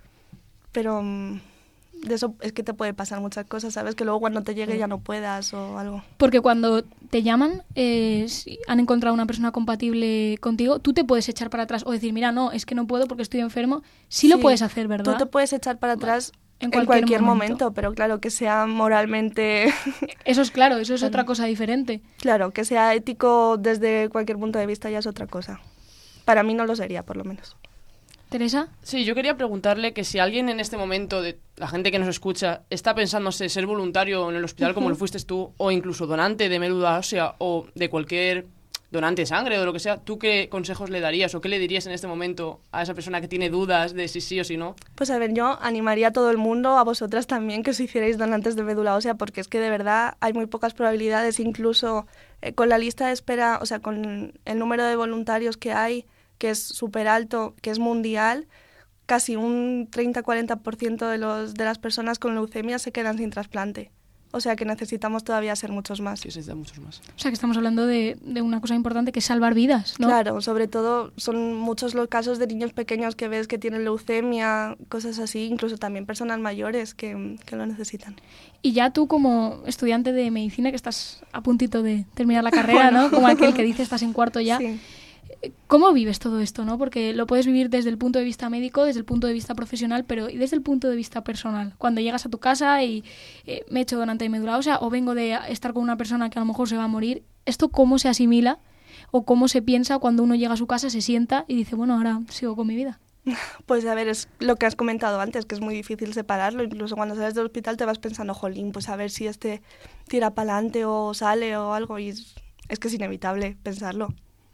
Speaker 6: Pero mmm, de eso es que te puede pasar muchas cosas, ¿sabes? Que luego cuando te llegue ya no puedas o algo.
Speaker 1: Porque cuando te llaman, eh, si han encontrado una persona compatible contigo, tú te puedes echar para atrás o decir, mira, no, es que no puedo porque estoy enfermo. Sí, sí lo puedes hacer, ¿verdad?
Speaker 6: Tú te puedes echar para atrás
Speaker 1: en
Speaker 6: cualquier,
Speaker 1: en cualquier
Speaker 6: momento.
Speaker 1: momento,
Speaker 6: pero claro, que sea moralmente...
Speaker 1: Eso es claro, eso es
Speaker 6: claro.
Speaker 1: otra cosa diferente.
Speaker 6: Claro, que sea ético desde cualquier punto de vista ya es otra cosa. Para mí no lo sería, por lo menos.
Speaker 1: ¿Teresa?
Speaker 5: Sí, yo quería preguntarle que si alguien en este momento, de la gente que nos escucha, está pensándose ser voluntario en el hospital como lo fuiste tú, o incluso donante de médula ósea, o de cualquier donante de sangre o de lo que sea, ¿tú qué consejos le darías o qué le dirías en este momento a esa persona que tiene dudas de si sí o si no?
Speaker 6: Pues a ver, yo animaría a todo el mundo, a vosotras también, que os hicierais donantes de médula ósea, porque es que de verdad hay muy pocas probabilidades, incluso eh, con la lista de espera, o sea, con el número de voluntarios que hay, que es súper alto, que es mundial, casi un treinta a cuarenta por ciento de, los, de las personas con leucemia se quedan sin trasplante. O sea que necesitamos todavía ser muchos más.
Speaker 5: Sí, necesitamos muchos más.
Speaker 1: O sea que estamos hablando de, de una cosa importante que es salvar vidas, ¿no?
Speaker 6: Claro, sobre todo son muchos los casos de niños pequeños que ves que tienen leucemia, cosas así, incluso también personas mayores que, que lo necesitan.
Speaker 1: Y ya tú como estudiante de medicina, que estás a puntito de terminar la carrera, bueno. ¿no? Como aquel que dice estás en cuarto ya.
Speaker 6: Sí.
Speaker 1: ¿Cómo vives todo esto, no? Porque lo puedes vivir desde el punto de vista médico, desde el punto de vista profesional, pero ¿y desde el punto de vista personal? Cuando llegas a tu casa y eh, me he hecho donante de médula ósea o vengo de estar con una persona que a lo mejor se va a morir, ¿esto cómo se asimila o cómo se piensa cuando uno llega a su casa, se sienta y dice, bueno, ahora sigo con mi vida?
Speaker 6: Pues a ver, es lo que has comentado antes, que es muy difícil separarlo. Incluso cuando sales del hospital te vas pensando, jolín, pues a ver si este tira para adelante o sale o algo. Y es, es que es inevitable pensarlo.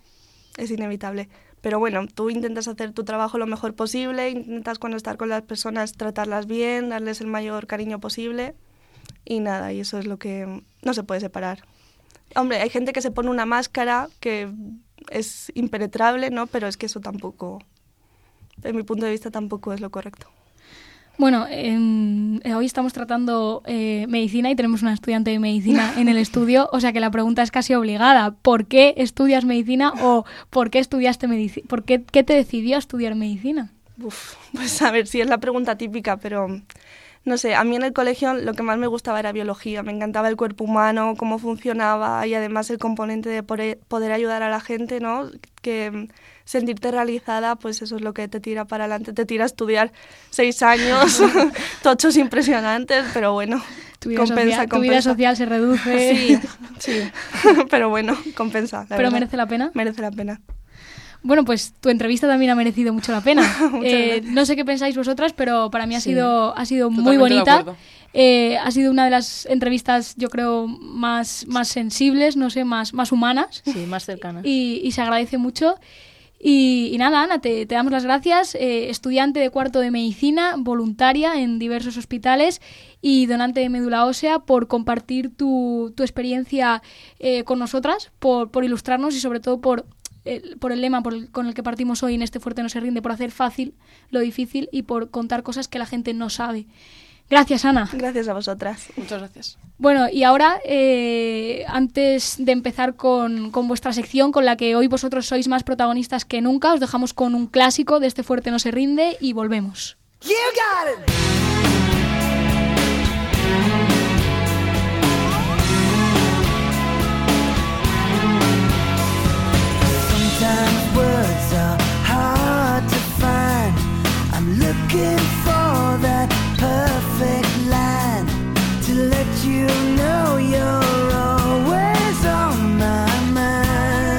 Speaker 6: Es inevitable. Pero bueno, tú intentas hacer tu trabajo lo mejor posible, intentas cuando estar con las personas tratarlas bien, darles el mayor cariño posible y nada, y eso es lo que no se puede separar. Hombre, hay gente que se pone una máscara que es impenetrable, ¿no? Pero es que eso tampoco, desde mi punto de vista, tampoco es lo correcto.
Speaker 1: Bueno, eh, hoy estamos tratando eh, medicina y tenemos una estudiante de medicina en el estudio, o sea que la pregunta es casi obligada. ¿Por qué estudias medicina o por qué estudiaste medicina? ¿Por qué, qué te decidió a estudiar medicina?
Speaker 6: Uf, pues a ver, sí es la pregunta típica, pero no sé, a mí en el colegio lo que más me gustaba era biología. Me encantaba el cuerpo humano, cómo funcionaba y además el componente de poder ayudar a la gente, ¿no? Que sentirte realizada, pues eso es lo que te tira para adelante, te tira a estudiar seis años, tochos impresionantes, pero bueno,
Speaker 1: tu vida
Speaker 6: compensa,
Speaker 1: social,
Speaker 6: compensa.
Speaker 1: Tu vida social se reduce.
Speaker 6: Sí, sí, pero bueno, compensa. La
Speaker 1: ¿Pero
Speaker 6: verdad.
Speaker 1: merece la pena?
Speaker 6: Merece la pena.
Speaker 1: Bueno, pues tu entrevista también ha merecido mucho la pena.
Speaker 6: Muchas
Speaker 1: eh,
Speaker 6: gracias.
Speaker 1: no sé qué pensáis vosotras, pero para mí ha
Speaker 2: Sí.
Speaker 1: sido, ha sido muy
Speaker 5: Totalmente de
Speaker 1: bonita.
Speaker 5: acuerdo.
Speaker 1: Eh, ha sido una de las entrevistas, yo creo, más, más sensibles, no sé, más, más humanas.
Speaker 2: Sí, más cercanas.
Speaker 1: Y, y se agradece mucho. Y, y nada, Ana, te, te damos las gracias. Eh, estudiante de cuarto de medicina, voluntaria en diversos hospitales y donante de médula ósea, por compartir tu, tu experiencia eh, con nosotras, por, por ilustrarnos y sobre todo por, eh, por el lema por el, con el que partimos hoy en este Fuerte no se rinde, por hacer fácil lo difícil y por contar cosas que la gente no sabe. Gracias, Ana.
Speaker 6: Gracias a vosotras.
Speaker 5: Muchas gracias.
Speaker 1: Bueno, y ahora, eh, antes de empezar con, con vuestra sección, con la que hoy vosotros sois más protagonistas que nunca, os dejamos con un clásico de este Fuerte no se rinde y volvemos.
Speaker 4: You got it. Sometimes words are hard to find. I'm looking for that perfect line to let you know you're always on my mind.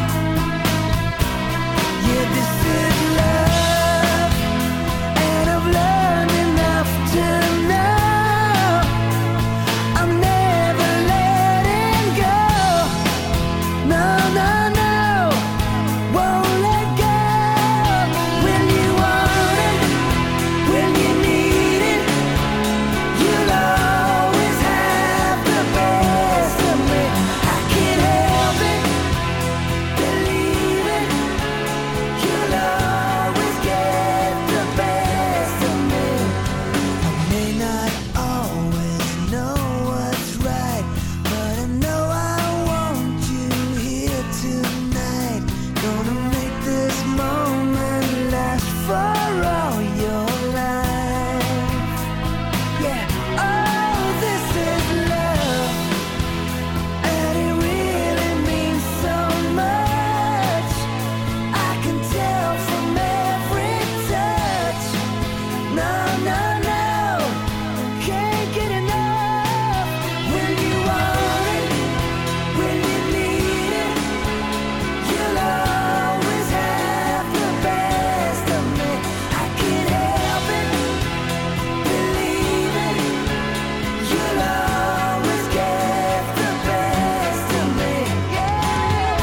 Speaker 4: Yeah, this is love, and I've learned enough to know I'm never letting go. No, no, no, won't let go. When you want it, when you need it, you'll always have the best of me. I can't help it, believe it, you'll always get the best of me. I may not always know what's right, but I know I want you here tonight. Gonna make this moment last for all your life. Yeah, oh, this is love, and it really means so much. I can tell from every touch. No, no, no, can't get enough. When you want it, when you need it, you'll always have the best of me. I can't help it, believe it, you'll always get the best of me. Yeah,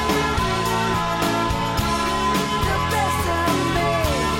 Speaker 4: the best of me.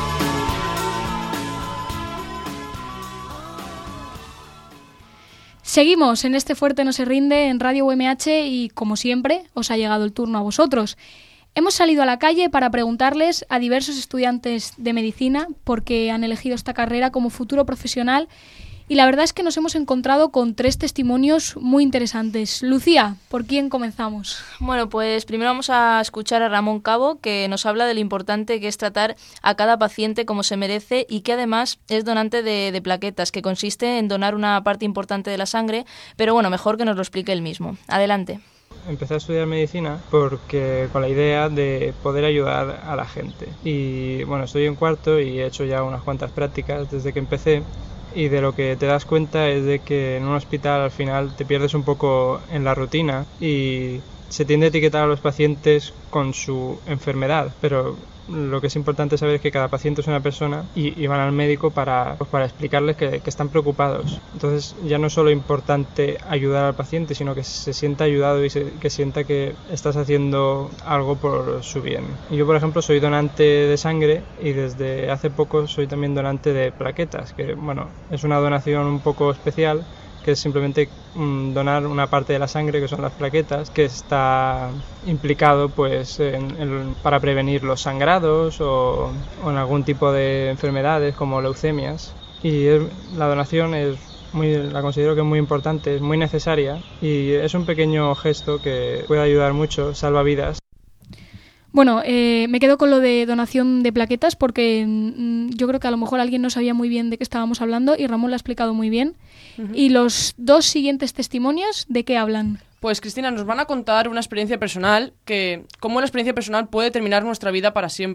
Speaker 1: Seguimos en este Fuerte no se rinde en Radio U M H y, como siempre, os ha llegado el turno a vosotros. Hemos salido a la calle para preguntarles a diversos estudiantes de medicina por qué han elegido esta carrera como futuro profesional y la verdad es que nos hemos encontrado con tres testimonios muy interesantes. Lucía, ¿por quién comenzamos?
Speaker 2: Bueno, pues primero vamos a escuchar a Ramón Cabo, que nos habla de lo importante que es tratar a cada paciente como se merece y que además es donante de, de plaquetas, que consiste en donar una parte importante de la sangre, pero bueno, mejor que nos lo explique él mismo. Adelante.
Speaker 7: Empecé a estudiar medicina porque con la idea de poder ayudar a la gente. Y bueno, estoy en cuarto y he hecho ya unas cuantas prácticas desde que empecé. Y de lo que te das cuenta es de que en un hospital al final te pierdes un poco en la rutina y se tiende a etiquetar a los pacientes con su enfermedad, pero lo que es importante saber es que cada paciente es una persona y, y van al médico para, pues para explicarles que, que están preocupados. Entonces ya no es solo importante ayudar al paciente, sino que se sienta ayudado y se, que sienta que estás haciendo algo por su bien. Yo, por ejemplo, soy donante de sangre y desde hace poco soy también donante de plaquetas, que bueno, es una donación un poco especial, que es simplemente mm, donar una parte de la sangre, que son las plaquetas, que está implicado pues en, en, para prevenir los sangrados o, o en algún tipo de enfermedades como leucemias. Y es, la donación es muy, la considero que es muy importante, es muy necesaria y es un pequeño gesto que puede ayudar mucho, salva vidas.
Speaker 1: Bueno, eh, me quedo con lo de donación de plaquetas porque mmm, yo creo que a lo mejor alguien no sabía muy bien de qué estábamos hablando y Ramón lo ha explicado muy bien. Uh-huh. Y los dos siguientes testimonios, ¿de qué hablan?
Speaker 5: Pues Cristina, nos van a contar una experiencia personal, que cómo la experiencia personal puede terminar nuestra vida para siempre.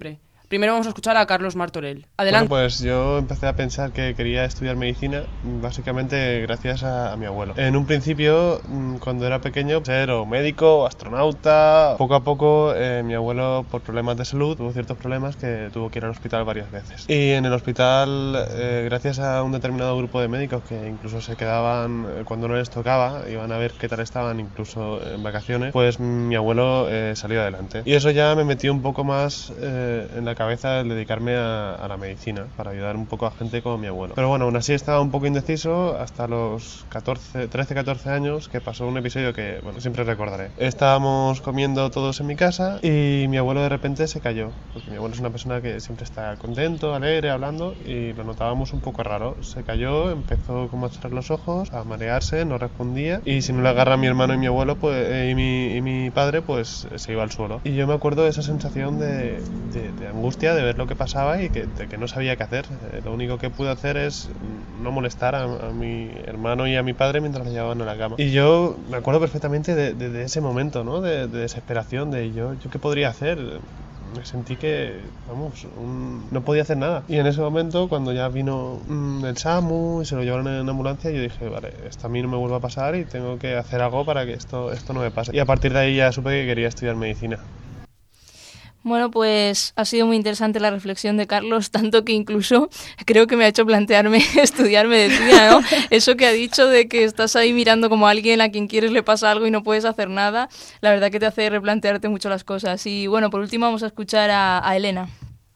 Speaker 5: Primero vamos a escuchar a Carlos Martorell. Adelante.
Speaker 8: Bueno, pues yo empecé a pensar que quería estudiar medicina básicamente gracias a, a mi abuelo. En un principio, cuando era pequeño, ser o médico o astronauta. Poco a poco eh, mi abuelo, por problemas de salud, tuvo ciertos problemas que tuvo que ir al hospital varias veces. Y en el hospital, eh, gracias a un determinado grupo de médicos que incluso se quedaban eh, cuando no les tocaba, iban a ver qué tal estaban incluso en vacaciones, pues mi abuelo eh, salió adelante. Y eso ya me metió un poco más eh, en la cabeza el dedicarme a, a la medicina, para ayudar un poco a gente como mi abuelo. Pero bueno, aún así estaba un poco indeciso hasta los catorce, trece, catorce años, que pasó un episodio que, bueno, siempre recordaré. Estábamos comiendo todos en mi casa y mi abuelo de repente se cayó, porque mi abuelo es una persona que siempre está contento, alegre, hablando, y lo notábamos un poco raro. Se cayó, empezó como a cerrar los ojos, a marearse, no respondía, y si no le agarra a mi hermano y mi abuelo pues, eh, y, mi, y mi padre, pues se iba al suelo. Y yo me acuerdo de esa sensación de, de, de angustia de ver lo que pasaba y que, de que no sabía qué hacer. Eh, lo único que pude hacer es no molestar a, a mi hermano y a mi padre mientras le llevaban a la cama. Y yo me acuerdo perfectamente de, de, de ese momento, ¿no? De, de desesperación, de yo, yo qué podría hacer. Me sentí que, vamos, un, no podía hacer nada. Y en ese momento, cuando ya vino mm, el SAMU y se lo llevaron en ambulancia, yo dije, vale, esto a mí no me vuelve a pasar y tengo que hacer algo para que esto, esto no me pase. Y a partir de ahí ya supe que quería estudiar medicina.
Speaker 2: Bueno, pues ha sido muy interesante la reflexión de Carlos, tanto que incluso creo que me ha hecho plantearme estudiar medicina, ¿no? Eso que ha dicho de que estás ahí mirando como a alguien a quien quieres le pasa algo y no puedes hacer nada, la verdad que te hace replantearte mucho las cosas. Y bueno, por último vamos a escuchar a, a Elena.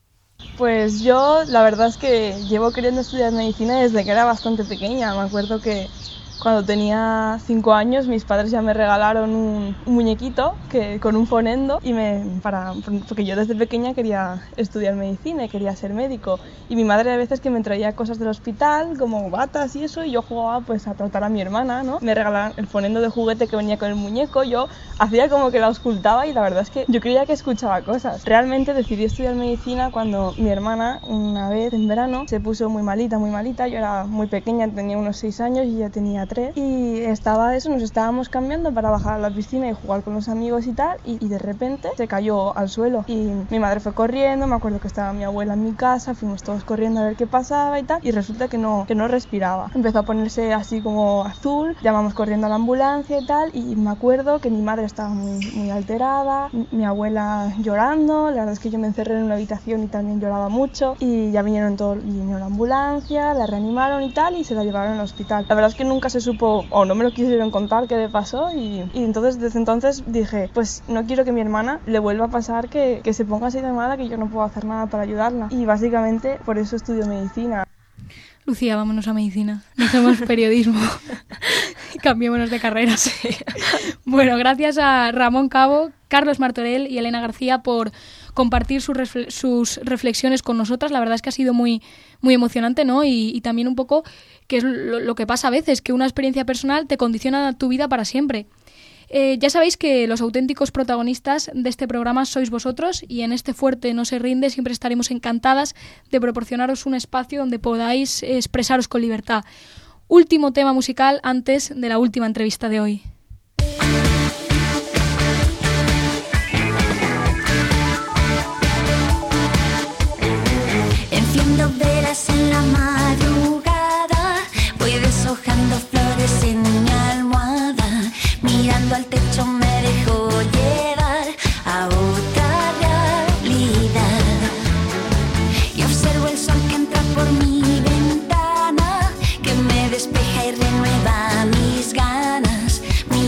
Speaker 9: Pues yo la verdad es que llevo queriendo estudiar medicina desde que era bastante pequeña. Me acuerdo que cuando tenía cinco años mis padres ya me regalaron un, un muñequito que, con un fonendo y me, para, porque yo desde pequeña quería estudiar medicina y quería ser médico. Y mi madre a veces que me traía cosas del hospital como batas y eso y yo jugaba pues a tratar a mi hermana, ¿no? Me regalaban el fonendo de juguete que venía con el muñeco, yo hacía como que la ocultaba y la verdad es que yo creía que escuchaba cosas. Realmente decidí estudiar medicina cuando mi hermana una vez en verano se puso muy malita, muy malita. Yo era muy pequeña, tenía unos seis años y ella tenía tres. Y estaba eso, nos estábamos cambiando para bajar a la piscina y jugar con los amigos y tal, y, y de repente se cayó al suelo. Y mi madre fue corriendo, me acuerdo que estaba mi abuela en mi casa, fuimos todos corriendo a ver qué pasaba y tal, y resulta que no, que no respiraba. Empezó a ponerse así como azul, llamamos corriendo a la ambulancia y tal, y me acuerdo que mi madre estaba muy, muy alterada, mi, mi abuela llorando, la verdad es que yo me encerré en una habitación y también lloraba mucho, y ya vinieron todo, vino la ambulancia, la reanimaron y tal, y se la llevaron al hospital. La verdad es que nunca se supo o no me lo quisieron contar qué le pasó y, y entonces desde entonces dije, pues no quiero que mi hermana le vuelva a pasar que, que se ponga así de mala que yo no puedo hacer nada para ayudarla y básicamente por eso estudio medicina.
Speaker 1: Lucía, vámonos a medicina, dejemos periodismo, cambiémonos de carrera. Sí. Bueno, gracias a Ramón Cabo, Carlos Martorell y Elena García por compartir sus, refle- sus reflexiones con nosotras. La verdad es que ha sido muy, muy emocionante, ¿no? Y, y también un poco que es lo, lo que pasa a veces, que una experiencia personal te condiciona tu vida para siempre. Eh, ya sabéis que los auténticos protagonistas de este programa sois vosotros y en este Fuerte no se rinde siempre estaremos encantadas de proporcionaros un espacio donde podáis expresaros con libertad. Último tema musical antes de la última entrevista de hoy.
Speaker 10: Enciendo velas en la madrugada, voy deshojando flores en mi almohada, mirando al techo me dejo llevar a otra realidad y observo el sol que entra por mi ventana, que me despeja y renueva mis ganas. Mi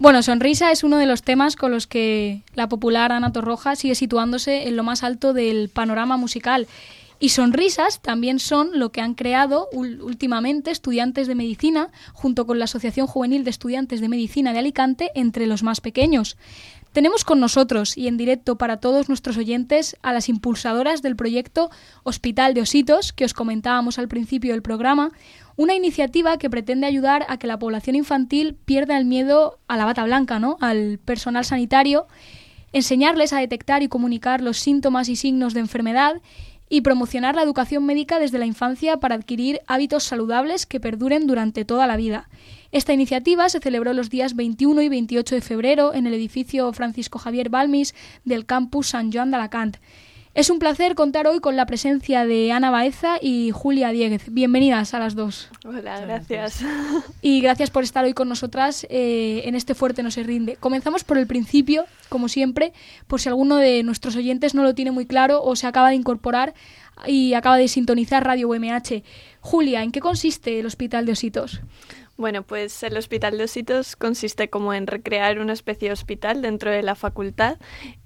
Speaker 1: Bueno, Sonrisa es uno de los temas con los que la popular Ana Torroja sigue situándose en lo más alto del panorama musical. Y sonrisas también son lo que han creado últimamente estudiantes de medicina, junto con la Asociación Juvenil de Estudiantes de Medicina de Alicante, entre los más pequeños. Tenemos con nosotros y en directo para todos nuestros oyentes a las impulsadoras del proyecto Hospital de Ositos, que os comentábamos al principio del programa, una iniciativa que pretende ayudar a que la población infantil pierda el miedo a la bata blanca, ¿no?, al personal sanitario, enseñarles a detectar y comunicar los síntomas y signos de enfermedad y promocionar la educación médica desde la infancia para adquirir hábitos saludables que perduren durante toda la vida. Esta iniciativa se celebró los días veintiuno y veintiocho de febrero en el edificio Francisco Javier Balmis del campus Sant Joan d'Alacant. Es un placer contar hoy con la presencia de Ana Baeza y Julia Dieguez. Bienvenidas a las dos.
Speaker 11: Hola, gracias.
Speaker 1: Y gracias por estar hoy con nosotras eh, en este Fuerte no se rinde. Comenzamos por el principio, como siempre, por si alguno de nuestros oyentes no lo tiene muy claro o se acaba de incorporar y acaba de sintonizar Radio U M H. Julia, ¿en qué consiste el Hospital de Ositos?
Speaker 11: Bueno, pues el Hospital de Ositos consiste como en recrear una especie de hospital dentro de la facultad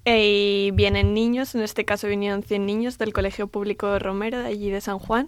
Speaker 11: y vienen niños, en este caso vinieron cien niños del Colegio Público de Romero, de allí de San Juan,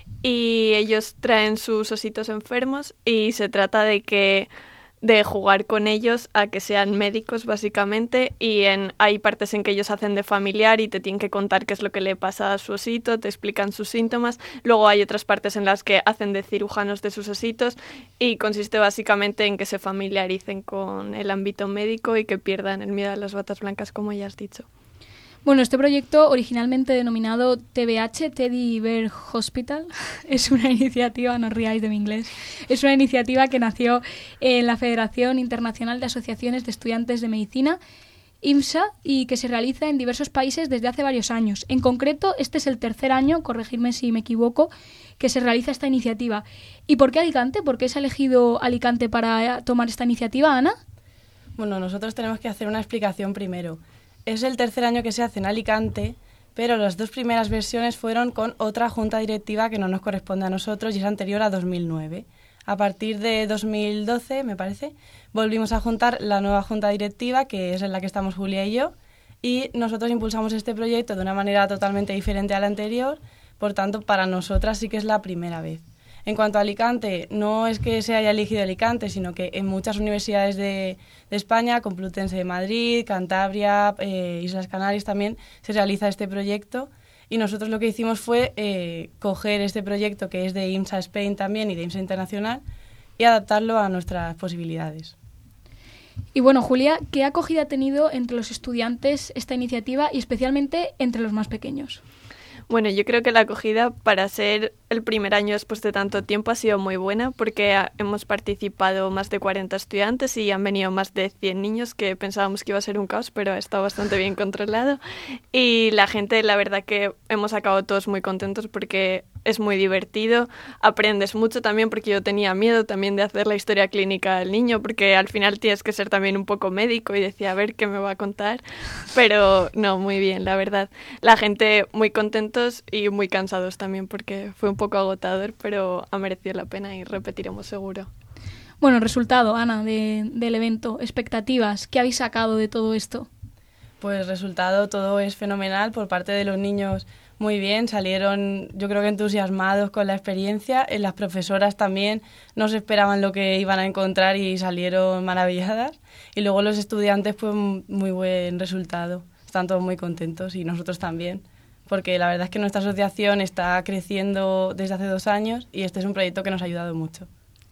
Speaker 11: y ellos traen sus ositos enfermos y se trata de que de jugar con ellos a que sean médicos básicamente y en, hay partes en que ellos hacen de familiar y te tienen que contar qué es lo que le pasa a su osito, te explican sus síntomas, luego hay otras partes en las que hacen de cirujanos de sus ositos y consiste básicamente en que se familiaricen con el ámbito médico y que pierdan el miedo a las batas blancas, como ya has dicho.
Speaker 1: Bueno, este proyecto, originalmente denominado T B H, Teddy Bear Hospital, es una iniciativa, no os riáis de mi inglés, es una iniciativa que nació en la Federación Internacional de Asociaciones de Estudiantes de Medicina, IMSA, y que se realiza en diversos países desde hace varios años. En concreto, este es el tercer año, corregidme si me equivoco, que se realiza esta iniciativa. ¿Y por qué Alicante? ¿Por qué se ha elegido Alicante para tomar esta iniciativa, Ana?
Speaker 12: Bueno, nosotros tenemos que hacer una explicación primero. Es el tercer año que se hace en Alicante, pero las dos primeras versiones fueron con otra junta directiva que no nos corresponde a nosotros y es anterior a dos mil nueve. A partir de dos mil doce, me parece, volvimos a juntar la nueva junta directiva, que es en la que estamos Julia y yo, y nosotros impulsamos este proyecto de una manera totalmente diferente a la anterior, por tanto, para nosotras sí que es la primera vez. En cuanto a Alicante, no es que se haya elegido Alicante, sino que en muchas universidades de, de España, Complutense de Madrid, Cantabria, eh, Islas Canarias también, se realiza este proyecto. Y nosotros lo que hicimos fue eh, coger este proyecto que es de IMSA Spain también y de IMSA Internacional y adaptarlo a nuestras posibilidades.
Speaker 1: Y bueno, Julia, ¿qué acogida ha tenido entre los estudiantes esta iniciativa y especialmente entre los más pequeños?
Speaker 11: Bueno, yo creo que la acogida para ser el primer año después de tanto tiempo ha sido muy buena porque ha, hemos participado más de cuarenta estudiantes y han venido más de cien niños, que pensábamos que iba a ser un caos, pero ha estado bastante bien controlado. Y la gente, la verdad que hemos acabado todos muy contentos porque es muy divertido, aprendes mucho también porque yo tenía miedo también de hacer la historia clínica del niño porque al final tienes que ser también un poco médico y decía a ver qué me va a contar, pero no, muy bien, la verdad. La gente muy contentos y muy cansados también porque fue un poco agotador, pero ha merecido la pena y repetiremos seguro.
Speaker 1: Bueno, resultado, Ana, de, del evento, expectativas, ¿qué habéis sacado de todo esto?
Speaker 12: Pues resultado, todo es fenomenal por parte de los niños. Muy bien, salieron yo creo que entusiasmados con la experiencia, eh, las profesoras también no se esperaban lo que iban a encontrar y salieron maravilladas y luego los estudiantes pues muy buen resultado, están todos muy contentos y nosotros también, porque la verdad es que nuestra asociación está creciendo desde hace dos años y este es un proyecto que nos ha ayudado mucho.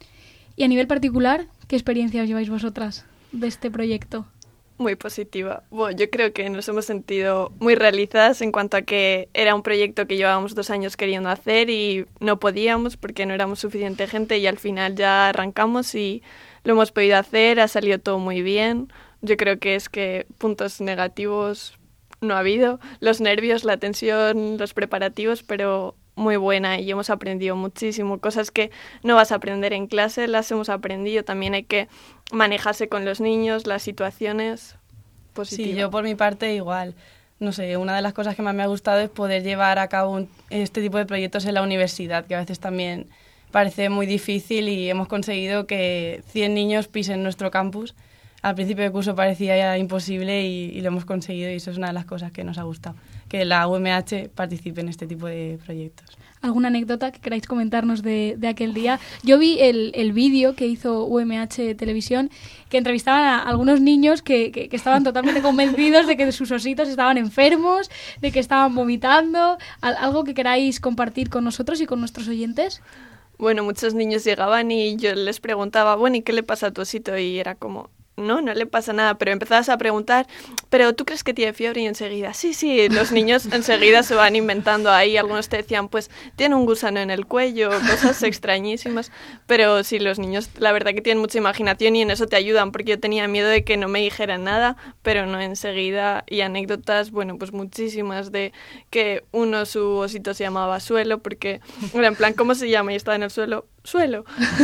Speaker 1: Y a nivel particular, ¿qué experiencia os lleváis vosotras de este proyecto?
Speaker 11: Muy positiva. Bueno, yo creo que nos hemos sentido muy realizadas en cuanto a que era un proyecto que llevábamos dos años queriendo hacer y no podíamos porque no éramos suficiente gente y al final ya arrancamos y lo hemos podido hacer, ha salido todo muy bien. Yo creo que es que puntos negativos no ha habido, los nervios, la tensión, los preparativos, pero muy buena y hemos aprendido muchísimo, cosas que no vas a aprender en clase, las hemos aprendido, también hay que manejarse con los niños, las situaciones positivas.
Speaker 12: Sí, yo por mi parte igual, no sé, una de las cosas que más me ha gustado es poder llevar a cabo un, este tipo de proyectos en la universidad, que a veces también parece muy difícil y hemos conseguido que cien niños pisen nuestro campus, al principio de curso parecía ya imposible y, y lo hemos conseguido, y eso es una de las cosas que nos ha gustado, que la U M H participe en este tipo de proyectos.
Speaker 1: ¿Alguna anécdota que queráis comentarnos de, de aquel día? Yo vi el, el vídeo que hizo U M H Televisión, que entrevistaban a algunos niños que, que, que estaban totalmente convencidos de que sus ositos estaban enfermos, de que estaban vomitando. ¿Algo que queráis compartir con nosotros y con nuestros oyentes?
Speaker 11: Bueno, muchos niños llegaban y yo les preguntaba, bueno, ¿y qué le pasa a tu osito? Y era como, no, no le pasa nada, pero empezabas a preguntar, ¿pero tú crees que tiene fiebre? Y enseguida, sí, sí, los niños enseguida se van inventando ahí, algunos te decían, pues tiene un gusano en el cuello, cosas extrañísimas, pero sí, los niños la verdad que tienen mucha imaginación y en eso te ayudan, porque yo tenía miedo de que no me dijeran nada, pero no enseguida, y anécdotas, bueno, pues muchísimas, de que uno, su osito se llamaba Suelo, porque era en plan, ¿cómo se llama? Y estaba en el suelo, suelo.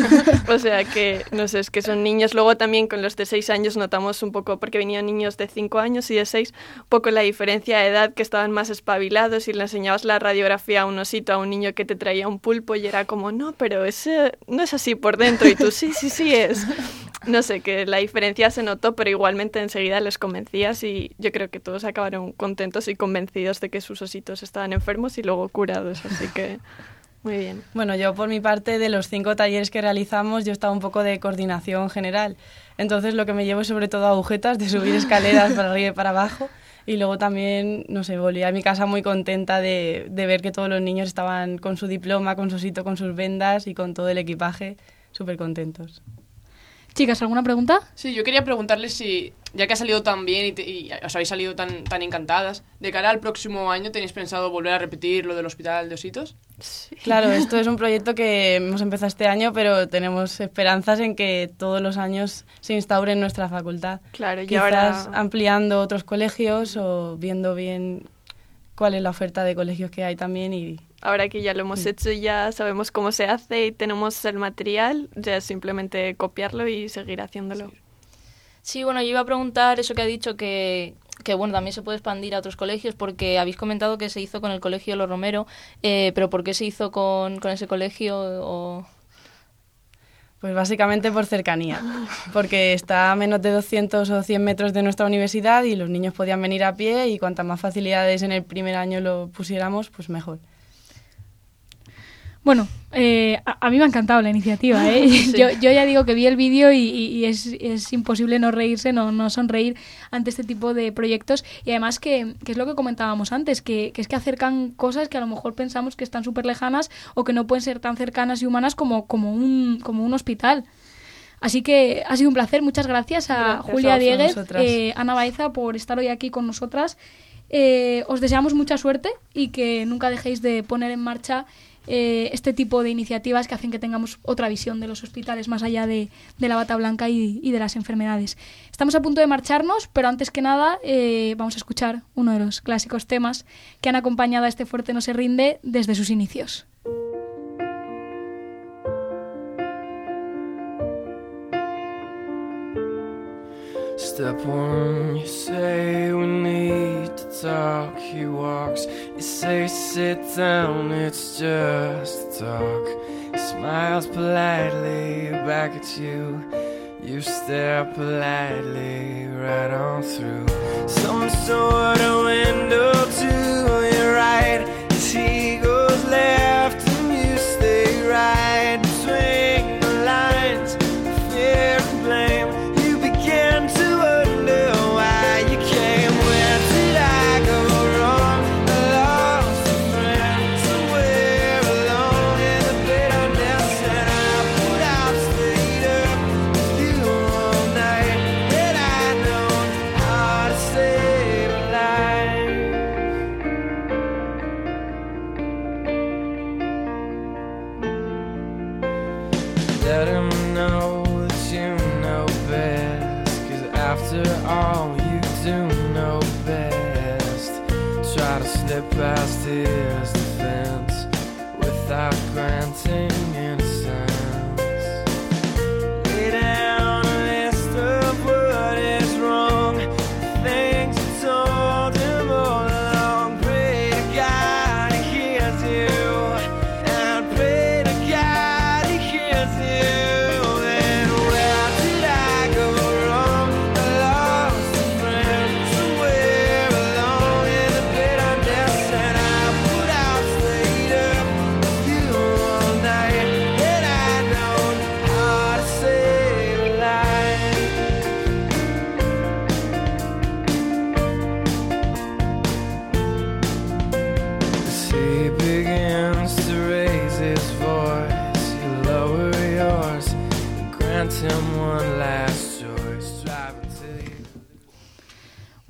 Speaker 11: O sea que, no sé, es que son niños. Luego también con los de seis años notamos un poco, porque venían niños de cinco años y de seis, un poco la diferencia de edad, que estaban más espabilados y le enseñabas la radiografía a un osito, a un niño que te traía un pulpo y era como, no, pero ese no es así por dentro, y tú, sí, sí, sí es. No sé, que la diferencia se notó, pero igualmente enseguida les convencías y yo creo que todos acabaron contentos y convencidos de que sus ositos estaban enfermos y luego curados, así que... Muy bien.
Speaker 12: Bueno, yo por mi parte, de los cinco talleres que realizamos, yo estaba un poco de coordinación general. Entonces lo que me llevo es sobre todo agujetas de subir escaleras para arriba y para abajo. Y luego también, no sé, volví a mi casa muy contenta de, de ver que todos los niños estaban con su diploma, con su osito, con sus vendas y con todo el equipaje, súper contentos.
Speaker 1: Chicas, ¿alguna pregunta?
Speaker 5: Sí, yo quería preguntarles si, ya que ha salido tan bien y, te, y os habéis salido tan, tan encantadas, ¿de cara al próximo año tenéis pensado volver a repetir lo del Hospital de Ositos?
Speaker 12: Sí. Claro, esto es un proyecto que hemos empezado este año, pero tenemos esperanzas en que todos los años se instaure en nuestra facultad.
Speaker 11: Claro, y
Speaker 12: Quizás
Speaker 11: ahora...
Speaker 12: ampliando otros colegios o viendo bien cuál es la oferta de colegios que hay también y...
Speaker 11: Ahora que ya lo hemos hecho y ya sabemos cómo se hace y tenemos el material, ya es simplemente copiarlo y seguir haciéndolo.
Speaker 2: Sí, sí, bueno, yo iba a preguntar eso que ha dicho, que, que bueno, también se puede expandir a otros colegios, porque habéis comentado que se hizo con el Colegio Los Romero, eh, pero ¿por qué se hizo con, con ese colegio? O...
Speaker 12: Pues básicamente por cercanía, porque está a menos de doscientos o cien metros de nuestra universidad y los niños podían venir a pie, y cuantas más facilidades en el primer año lo pusiéramos, pues mejor.
Speaker 1: Bueno, eh, a, a mí me ha encantado la iniciativa, ¿eh? Sí. Yo, yo ya digo que vi el vídeo y, y, y es, es imposible no reírse, no, no sonreír ante este tipo de proyectos. Y además que, que es lo que comentábamos antes, que, que es que acercan cosas que a lo mejor pensamos que están súper lejanas o que no pueden ser tan cercanas y humanas como, como, un, como un hospital. Así que ha sido un placer. Muchas gracias a
Speaker 12: gracias
Speaker 1: Julia
Speaker 12: a
Speaker 1: Dieguez, eh, Ana Baeza, por estar hoy aquí con nosotras. Eh, os deseamos mucha suerte y que nunca dejéis de poner en marcha Eh, este tipo de iniciativas que hacen que tengamos otra visión de los hospitales más allá de, de la bata blanca y, y de las enfermedades. Estamos a punto de marcharnos, pero antes que nada eh, vamos a escuchar uno de los clásicos temas que han acompañado a este Fuerte No Se Rinde desde sus inicios.
Speaker 13: Step one, you say we need to talk. He walks, you say sit down, it's just talk. He smiles politely back at you. You stare politely right on through some sort of window to your right. As he goes left and you stay right between the lines of fear and blame. You begin to wonder why you came. Where did I go wrong? I lost a friend somewhere alone in the bitterness, and I put out, stayed up with you all night. Had I known how to save a life. Let him know that you know best, 'cause after all you do know best. Try to slip past his defense without granting innocence. Lay down a list of what is wrong, things you told him all along. Pray to God he hears you, and pray to God he hears you. Then where did I go wrong? I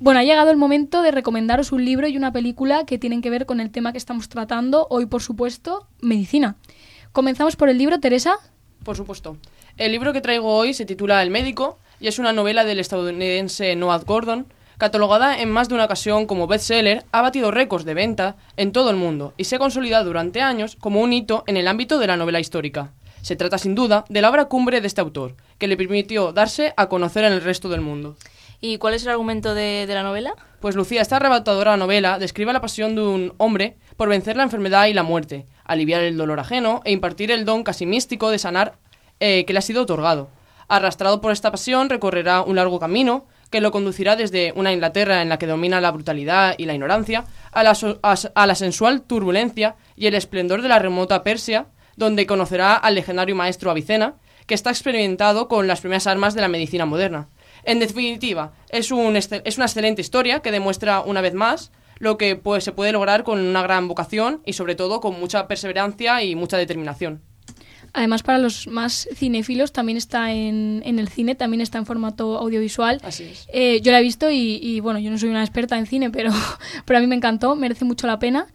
Speaker 1: Bueno, ha llegado el momento de recomendaros un libro y una película que tienen que ver con el tema que estamos tratando hoy, por supuesto, medicina. Comenzamos por el libro, Teresa.
Speaker 5: Por supuesto. El libro que traigo hoy se titula El médico y es una novela del estadounidense Noah Gordon. Catalogada en más de una ocasión como bestseller, ha batido récords de venta en todo el mundo y se ha consolidado durante años como un hito en el ámbito de la novela histórica. Se trata sin duda de la obra cumbre de este autor, que le permitió darse a conocer en el resto del mundo.
Speaker 2: ¿Y cuál es el argumento de, de la novela?
Speaker 5: Pues Lucía, esta arrebatadora novela describe la pasión de un hombre por vencer la enfermedad y la muerte, aliviar el dolor ajeno e impartir el don casi místico de sanar eh, que le ha sido otorgado. Arrastrado por esta pasión, recorrerá un largo camino que lo conducirá desde una Inglaterra en la que domina la brutalidad y la ignorancia, a la, so- a, a la sensual turbulencia y el esplendor de la remota Persia, donde conocerá al legendario maestro Avicena, que está experimentado con las primeras armas de la medicina moderna. En definitiva, es, un este- es una excelente historia que demuestra una vez más lo que pues, se puede lograr con una gran vocación y sobre todo con mucha perseverancia y mucha determinación.
Speaker 1: Además, para los más cinéfilos, también está en, en el cine, también está en formato audiovisual.
Speaker 5: Así es.
Speaker 1: Eh, yo la he visto y, y, bueno, yo no soy una experta en cine, pero, pero a mí me encantó, merece mucho la pena.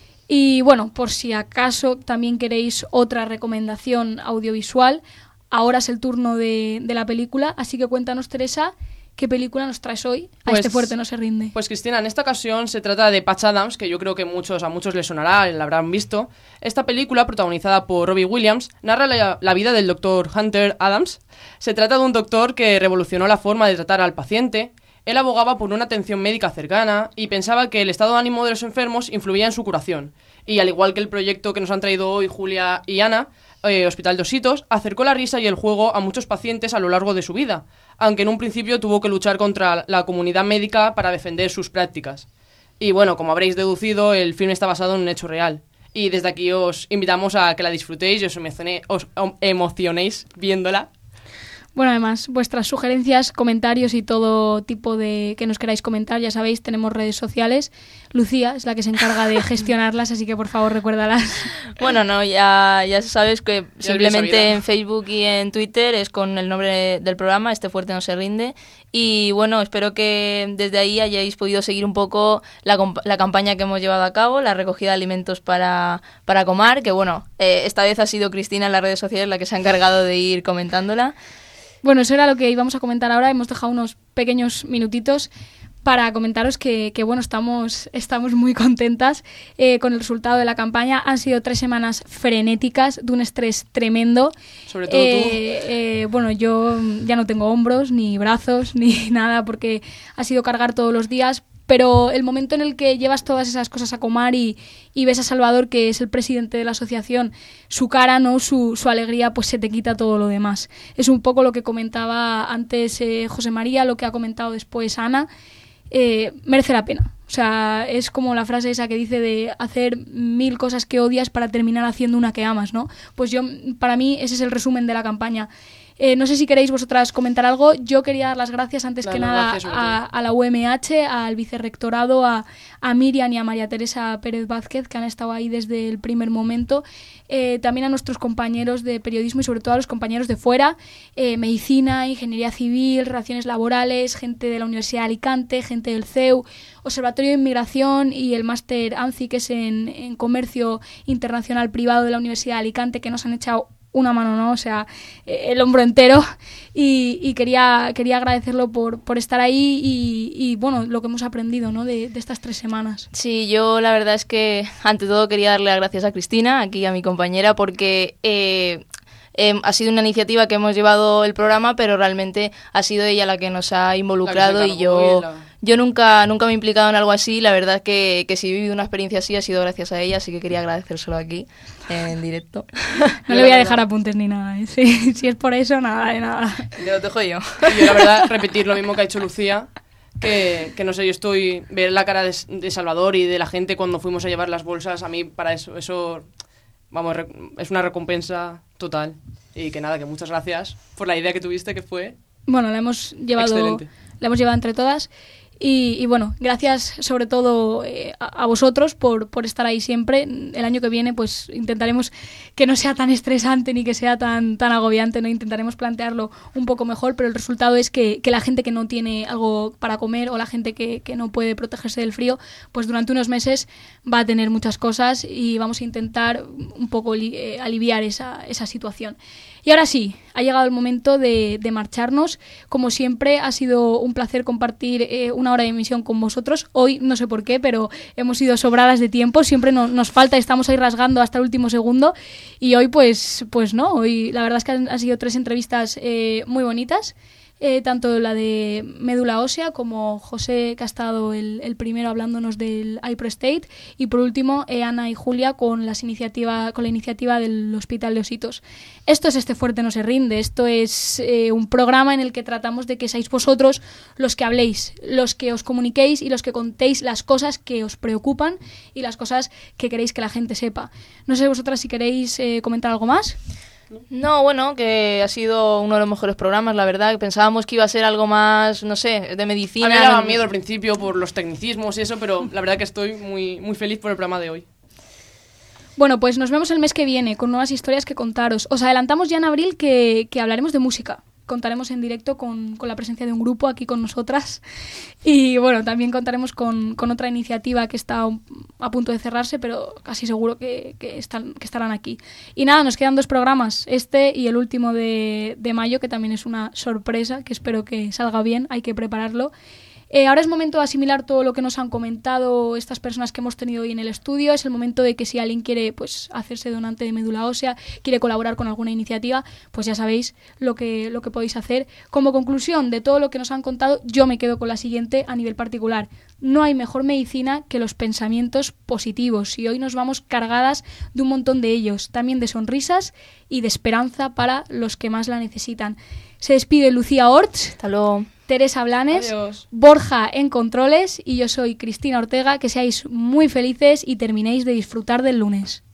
Speaker 1: Y, bueno, por si acaso también queréis otra recomendación audiovisual, ahora es el turno de, de la película, así que cuéntanos, Teresa, ¿qué película nos traes hoy? A
Speaker 5: Pues-
Speaker 1: este fuerte no se rinde.
Speaker 5: Pues Cristina, en esta ocasión se trata de Patch Adams, que yo creo que muchos, a muchos les sonará, la habrán visto. Esta película, protagonizada por Robbie Williams, narra la, la vida del doctor Hunter Adams. Se trata de un doctor que revolucionó la forma de tratar al paciente. Él abogaba por una atención médica cercana y pensaba que el estado de ánimo de los enfermos influía en su curación. Y al igual que el proyecto que nos han traído hoy Julia y Ana, eh, Hospital de Ositos, acercó la risa y el juego a muchos pacientes a lo largo de su vida, aunque en un principio tuvo que luchar contra la comunidad médica para defender sus prácticas. Y bueno, como habréis deducido, el film está basado en un hecho real. Y desde aquí os invitamos a que la disfrutéis y os, emocione- os emocionéis viéndola.
Speaker 1: Bueno, además, vuestras sugerencias, comentarios y todo tipo de que nos queráis comentar, ya sabéis, tenemos redes sociales. Lucía es la que se encarga de gestionarlas, así que por favor recuérdalas.
Speaker 2: Bueno, no, ya, ya sabes que
Speaker 5: Ya
Speaker 2: simplemente
Speaker 5: bien sabida.
Speaker 2: en Facebook y en Twitter es con el nombre del programa, Este Fuerte No Se Rinde. Y bueno, espero que desde ahí hayáis podido seguir un poco la, comp- la campaña que hemos llevado a cabo, la recogida de alimentos para, para Comar, que bueno, eh, esta vez ha sido Cristina en las redes sociales la que se ha encargado de ir comentándola.
Speaker 1: Bueno, eso era lo que íbamos a comentar ahora. Hemos dejado unos pequeños minutitos para comentaros que, que bueno, estamos, estamos muy contentas eh, con el resultado de la campaña. Han sido tres semanas frenéticas, de un estrés tremendo.
Speaker 5: Sobre todo
Speaker 1: Eh,
Speaker 5: tú.
Speaker 1: eh, bueno, yo ya no tengo hombros, ni brazos, ni nada, porque ha sido cargar todos los días. Pero el momento en el que llevas todas esas cosas a Comar y, y ves a Salvador, que es el presidente de la asociación, su cara, no su, su alegría, pues se te quita todo lo demás. Es un poco lo que comentaba antes eh, José María, lo que ha comentado después Ana. Eh, merece la pena. O sea, es como la frase esa que dice de hacer mil cosas que odias para terminar haciendo una que amas, ¿no? Pues yo, para mí, ese es el resumen de la campaña. Eh, no sé si queréis vosotras comentar algo. Yo quería dar las gracias antes
Speaker 5: Dar
Speaker 1: que
Speaker 5: las
Speaker 1: nada
Speaker 5: gracias, sobre
Speaker 1: a, a la U M H, al vicerrectorado, a, a Miriam y a María Teresa Pérez Vázquez, que han estado ahí desde el primer momento. Eh, también a nuestros compañeros de periodismo y sobre todo a los compañeros de fuera, eh, medicina, ingeniería civil, relaciones laborales, gente de la Universidad de Alicante, gente del C E U, Observatorio de Inmigración y el máster ANCI, que es en, en Comercio Internacional Privado de la Universidad de Alicante, que nos han echado una mano, ¿no? O sea, eh, el hombro entero. Y, y quería, quería agradecerlo por, por estar ahí y, y, bueno, lo que hemos aprendido, ¿no? De, de estas tres semanas.
Speaker 2: Sí, yo la verdad es que ante todo quería darle las gracias a Cristina, aquí a mi compañera, porque eh, eh, ha sido una iniciativa que hemos llevado el programa, pero realmente ha sido ella la que nos ha involucrado
Speaker 5: La que
Speaker 2: y
Speaker 5: se
Speaker 2: yo...
Speaker 5: encargó y la-
Speaker 2: Yo nunca, nunca me he implicado en algo así, la verdad que, que si he vivido una experiencia así ha sido gracias a ella, así que quería agradecérselo aquí, en directo.
Speaker 1: No le voy a dejar apuntes ni nada, ¿eh? Si, si es por eso, nada de nada.
Speaker 2: Te lo dejo yo.
Speaker 5: Y yo, la verdad, repetir lo mismo que ha hecho Lucía, que, que no sé, yo estoy... Ver la cara de, de Salvador y de la gente cuando fuimos a llevar las bolsas, a mí para eso, eso, vamos, re- es una recompensa total. Y que nada, que muchas gracias por la idea que tuviste, que fue
Speaker 1: Bueno, la hemos llevado,
Speaker 5: excelente.
Speaker 1: la hemos llevado entre todas. Y, y bueno, gracias sobre todo eh, a, a vosotros por, por estar ahí siempre. El año que viene pues intentaremos que no sea tan estresante ni que sea tan, tan agobiante, ¿no? Intentaremos plantearlo un poco mejor, pero el resultado es que, que la gente que no tiene algo para comer o la gente que, que no puede protegerse del frío, pues durante unos meses va a tener muchas cosas y vamos a intentar un poco li, eh, aliviar esa, esa situación. Y ahora sí, ha llegado el momento de, de marcharnos. Como siempre, ha sido un placer compartir eh, una hora de emisión con vosotros. Hoy, no sé por qué, pero hemos ido sobradas de tiempo. Siempre no, nos falta, estamos ahí rasgando hasta el último segundo. Y hoy, pues, pues no. Hoy la verdad es que han, han sido tres entrevistas eh, muy bonitas. Eh, tanto la de médula ósea como José, que ha estado el, el primero hablándonos del iProstate, y por último eh, Ana y Julia con, las iniciativa, con la iniciativa del Hospital de Ositos. Esto es Este Fuerte No Se Rinde, esto es eh, un programa en el que tratamos de que seáis vosotros los que habléis, los que os comuniquéis y los que contéis las cosas que os preocupan y las cosas que queréis que la gente sepa. No sé vosotras si queréis eh, comentar algo más.
Speaker 2: No, bueno, que ha sido uno de los mejores programas, la verdad. Pensábamos que iba a ser algo más, no sé, de medicina.
Speaker 5: A mí me daba miedo al principio por los tecnicismos y eso, pero la verdad que estoy muy, muy feliz por el programa de hoy.
Speaker 1: Bueno, pues nos vemos el mes que viene con nuevas historias que contaros. Os adelantamos ya en abril que, que hablaremos de música. Contaremos en directo con, con la presencia de un grupo aquí con nosotras. Y bueno, también contaremos con, con otra iniciativa que está a punto de cerrarse, pero casi seguro que, que, están, que estarán aquí. Y nada, nos quedan dos programas, este y el último de, de mayo, que también es una sorpresa, que espero que salga bien, hay que prepararlo. Eh, ahora es momento de asimilar todo lo que nos han comentado estas personas que hemos tenido hoy en el estudio. Es el momento de que si alguien quiere pues hacerse donante de médula ósea, quiere colaborar con alguna iniciativa, pues ya sabéis lo que, lo que podéis hacer. Como conclusión de todo lo que nos han contado, yo me quedo con la siguiente a nivel particular. No hay mejor medicina que los pensamientos positivos, y hoy nos vamos cargadas de un montón de ellos, también de sonrisas y de esperanza para los que más la necesitan. Se despide Lucía Orts.
Speaker 2: Hasta luego.
Speaker 1: Teresa Blanes,
Speaker 5: Adiós.
Speaker 1: Borja en controles, y yo soy Cristina Ortega. Que seáis muy felices y terminéis de disfrutar del lunes.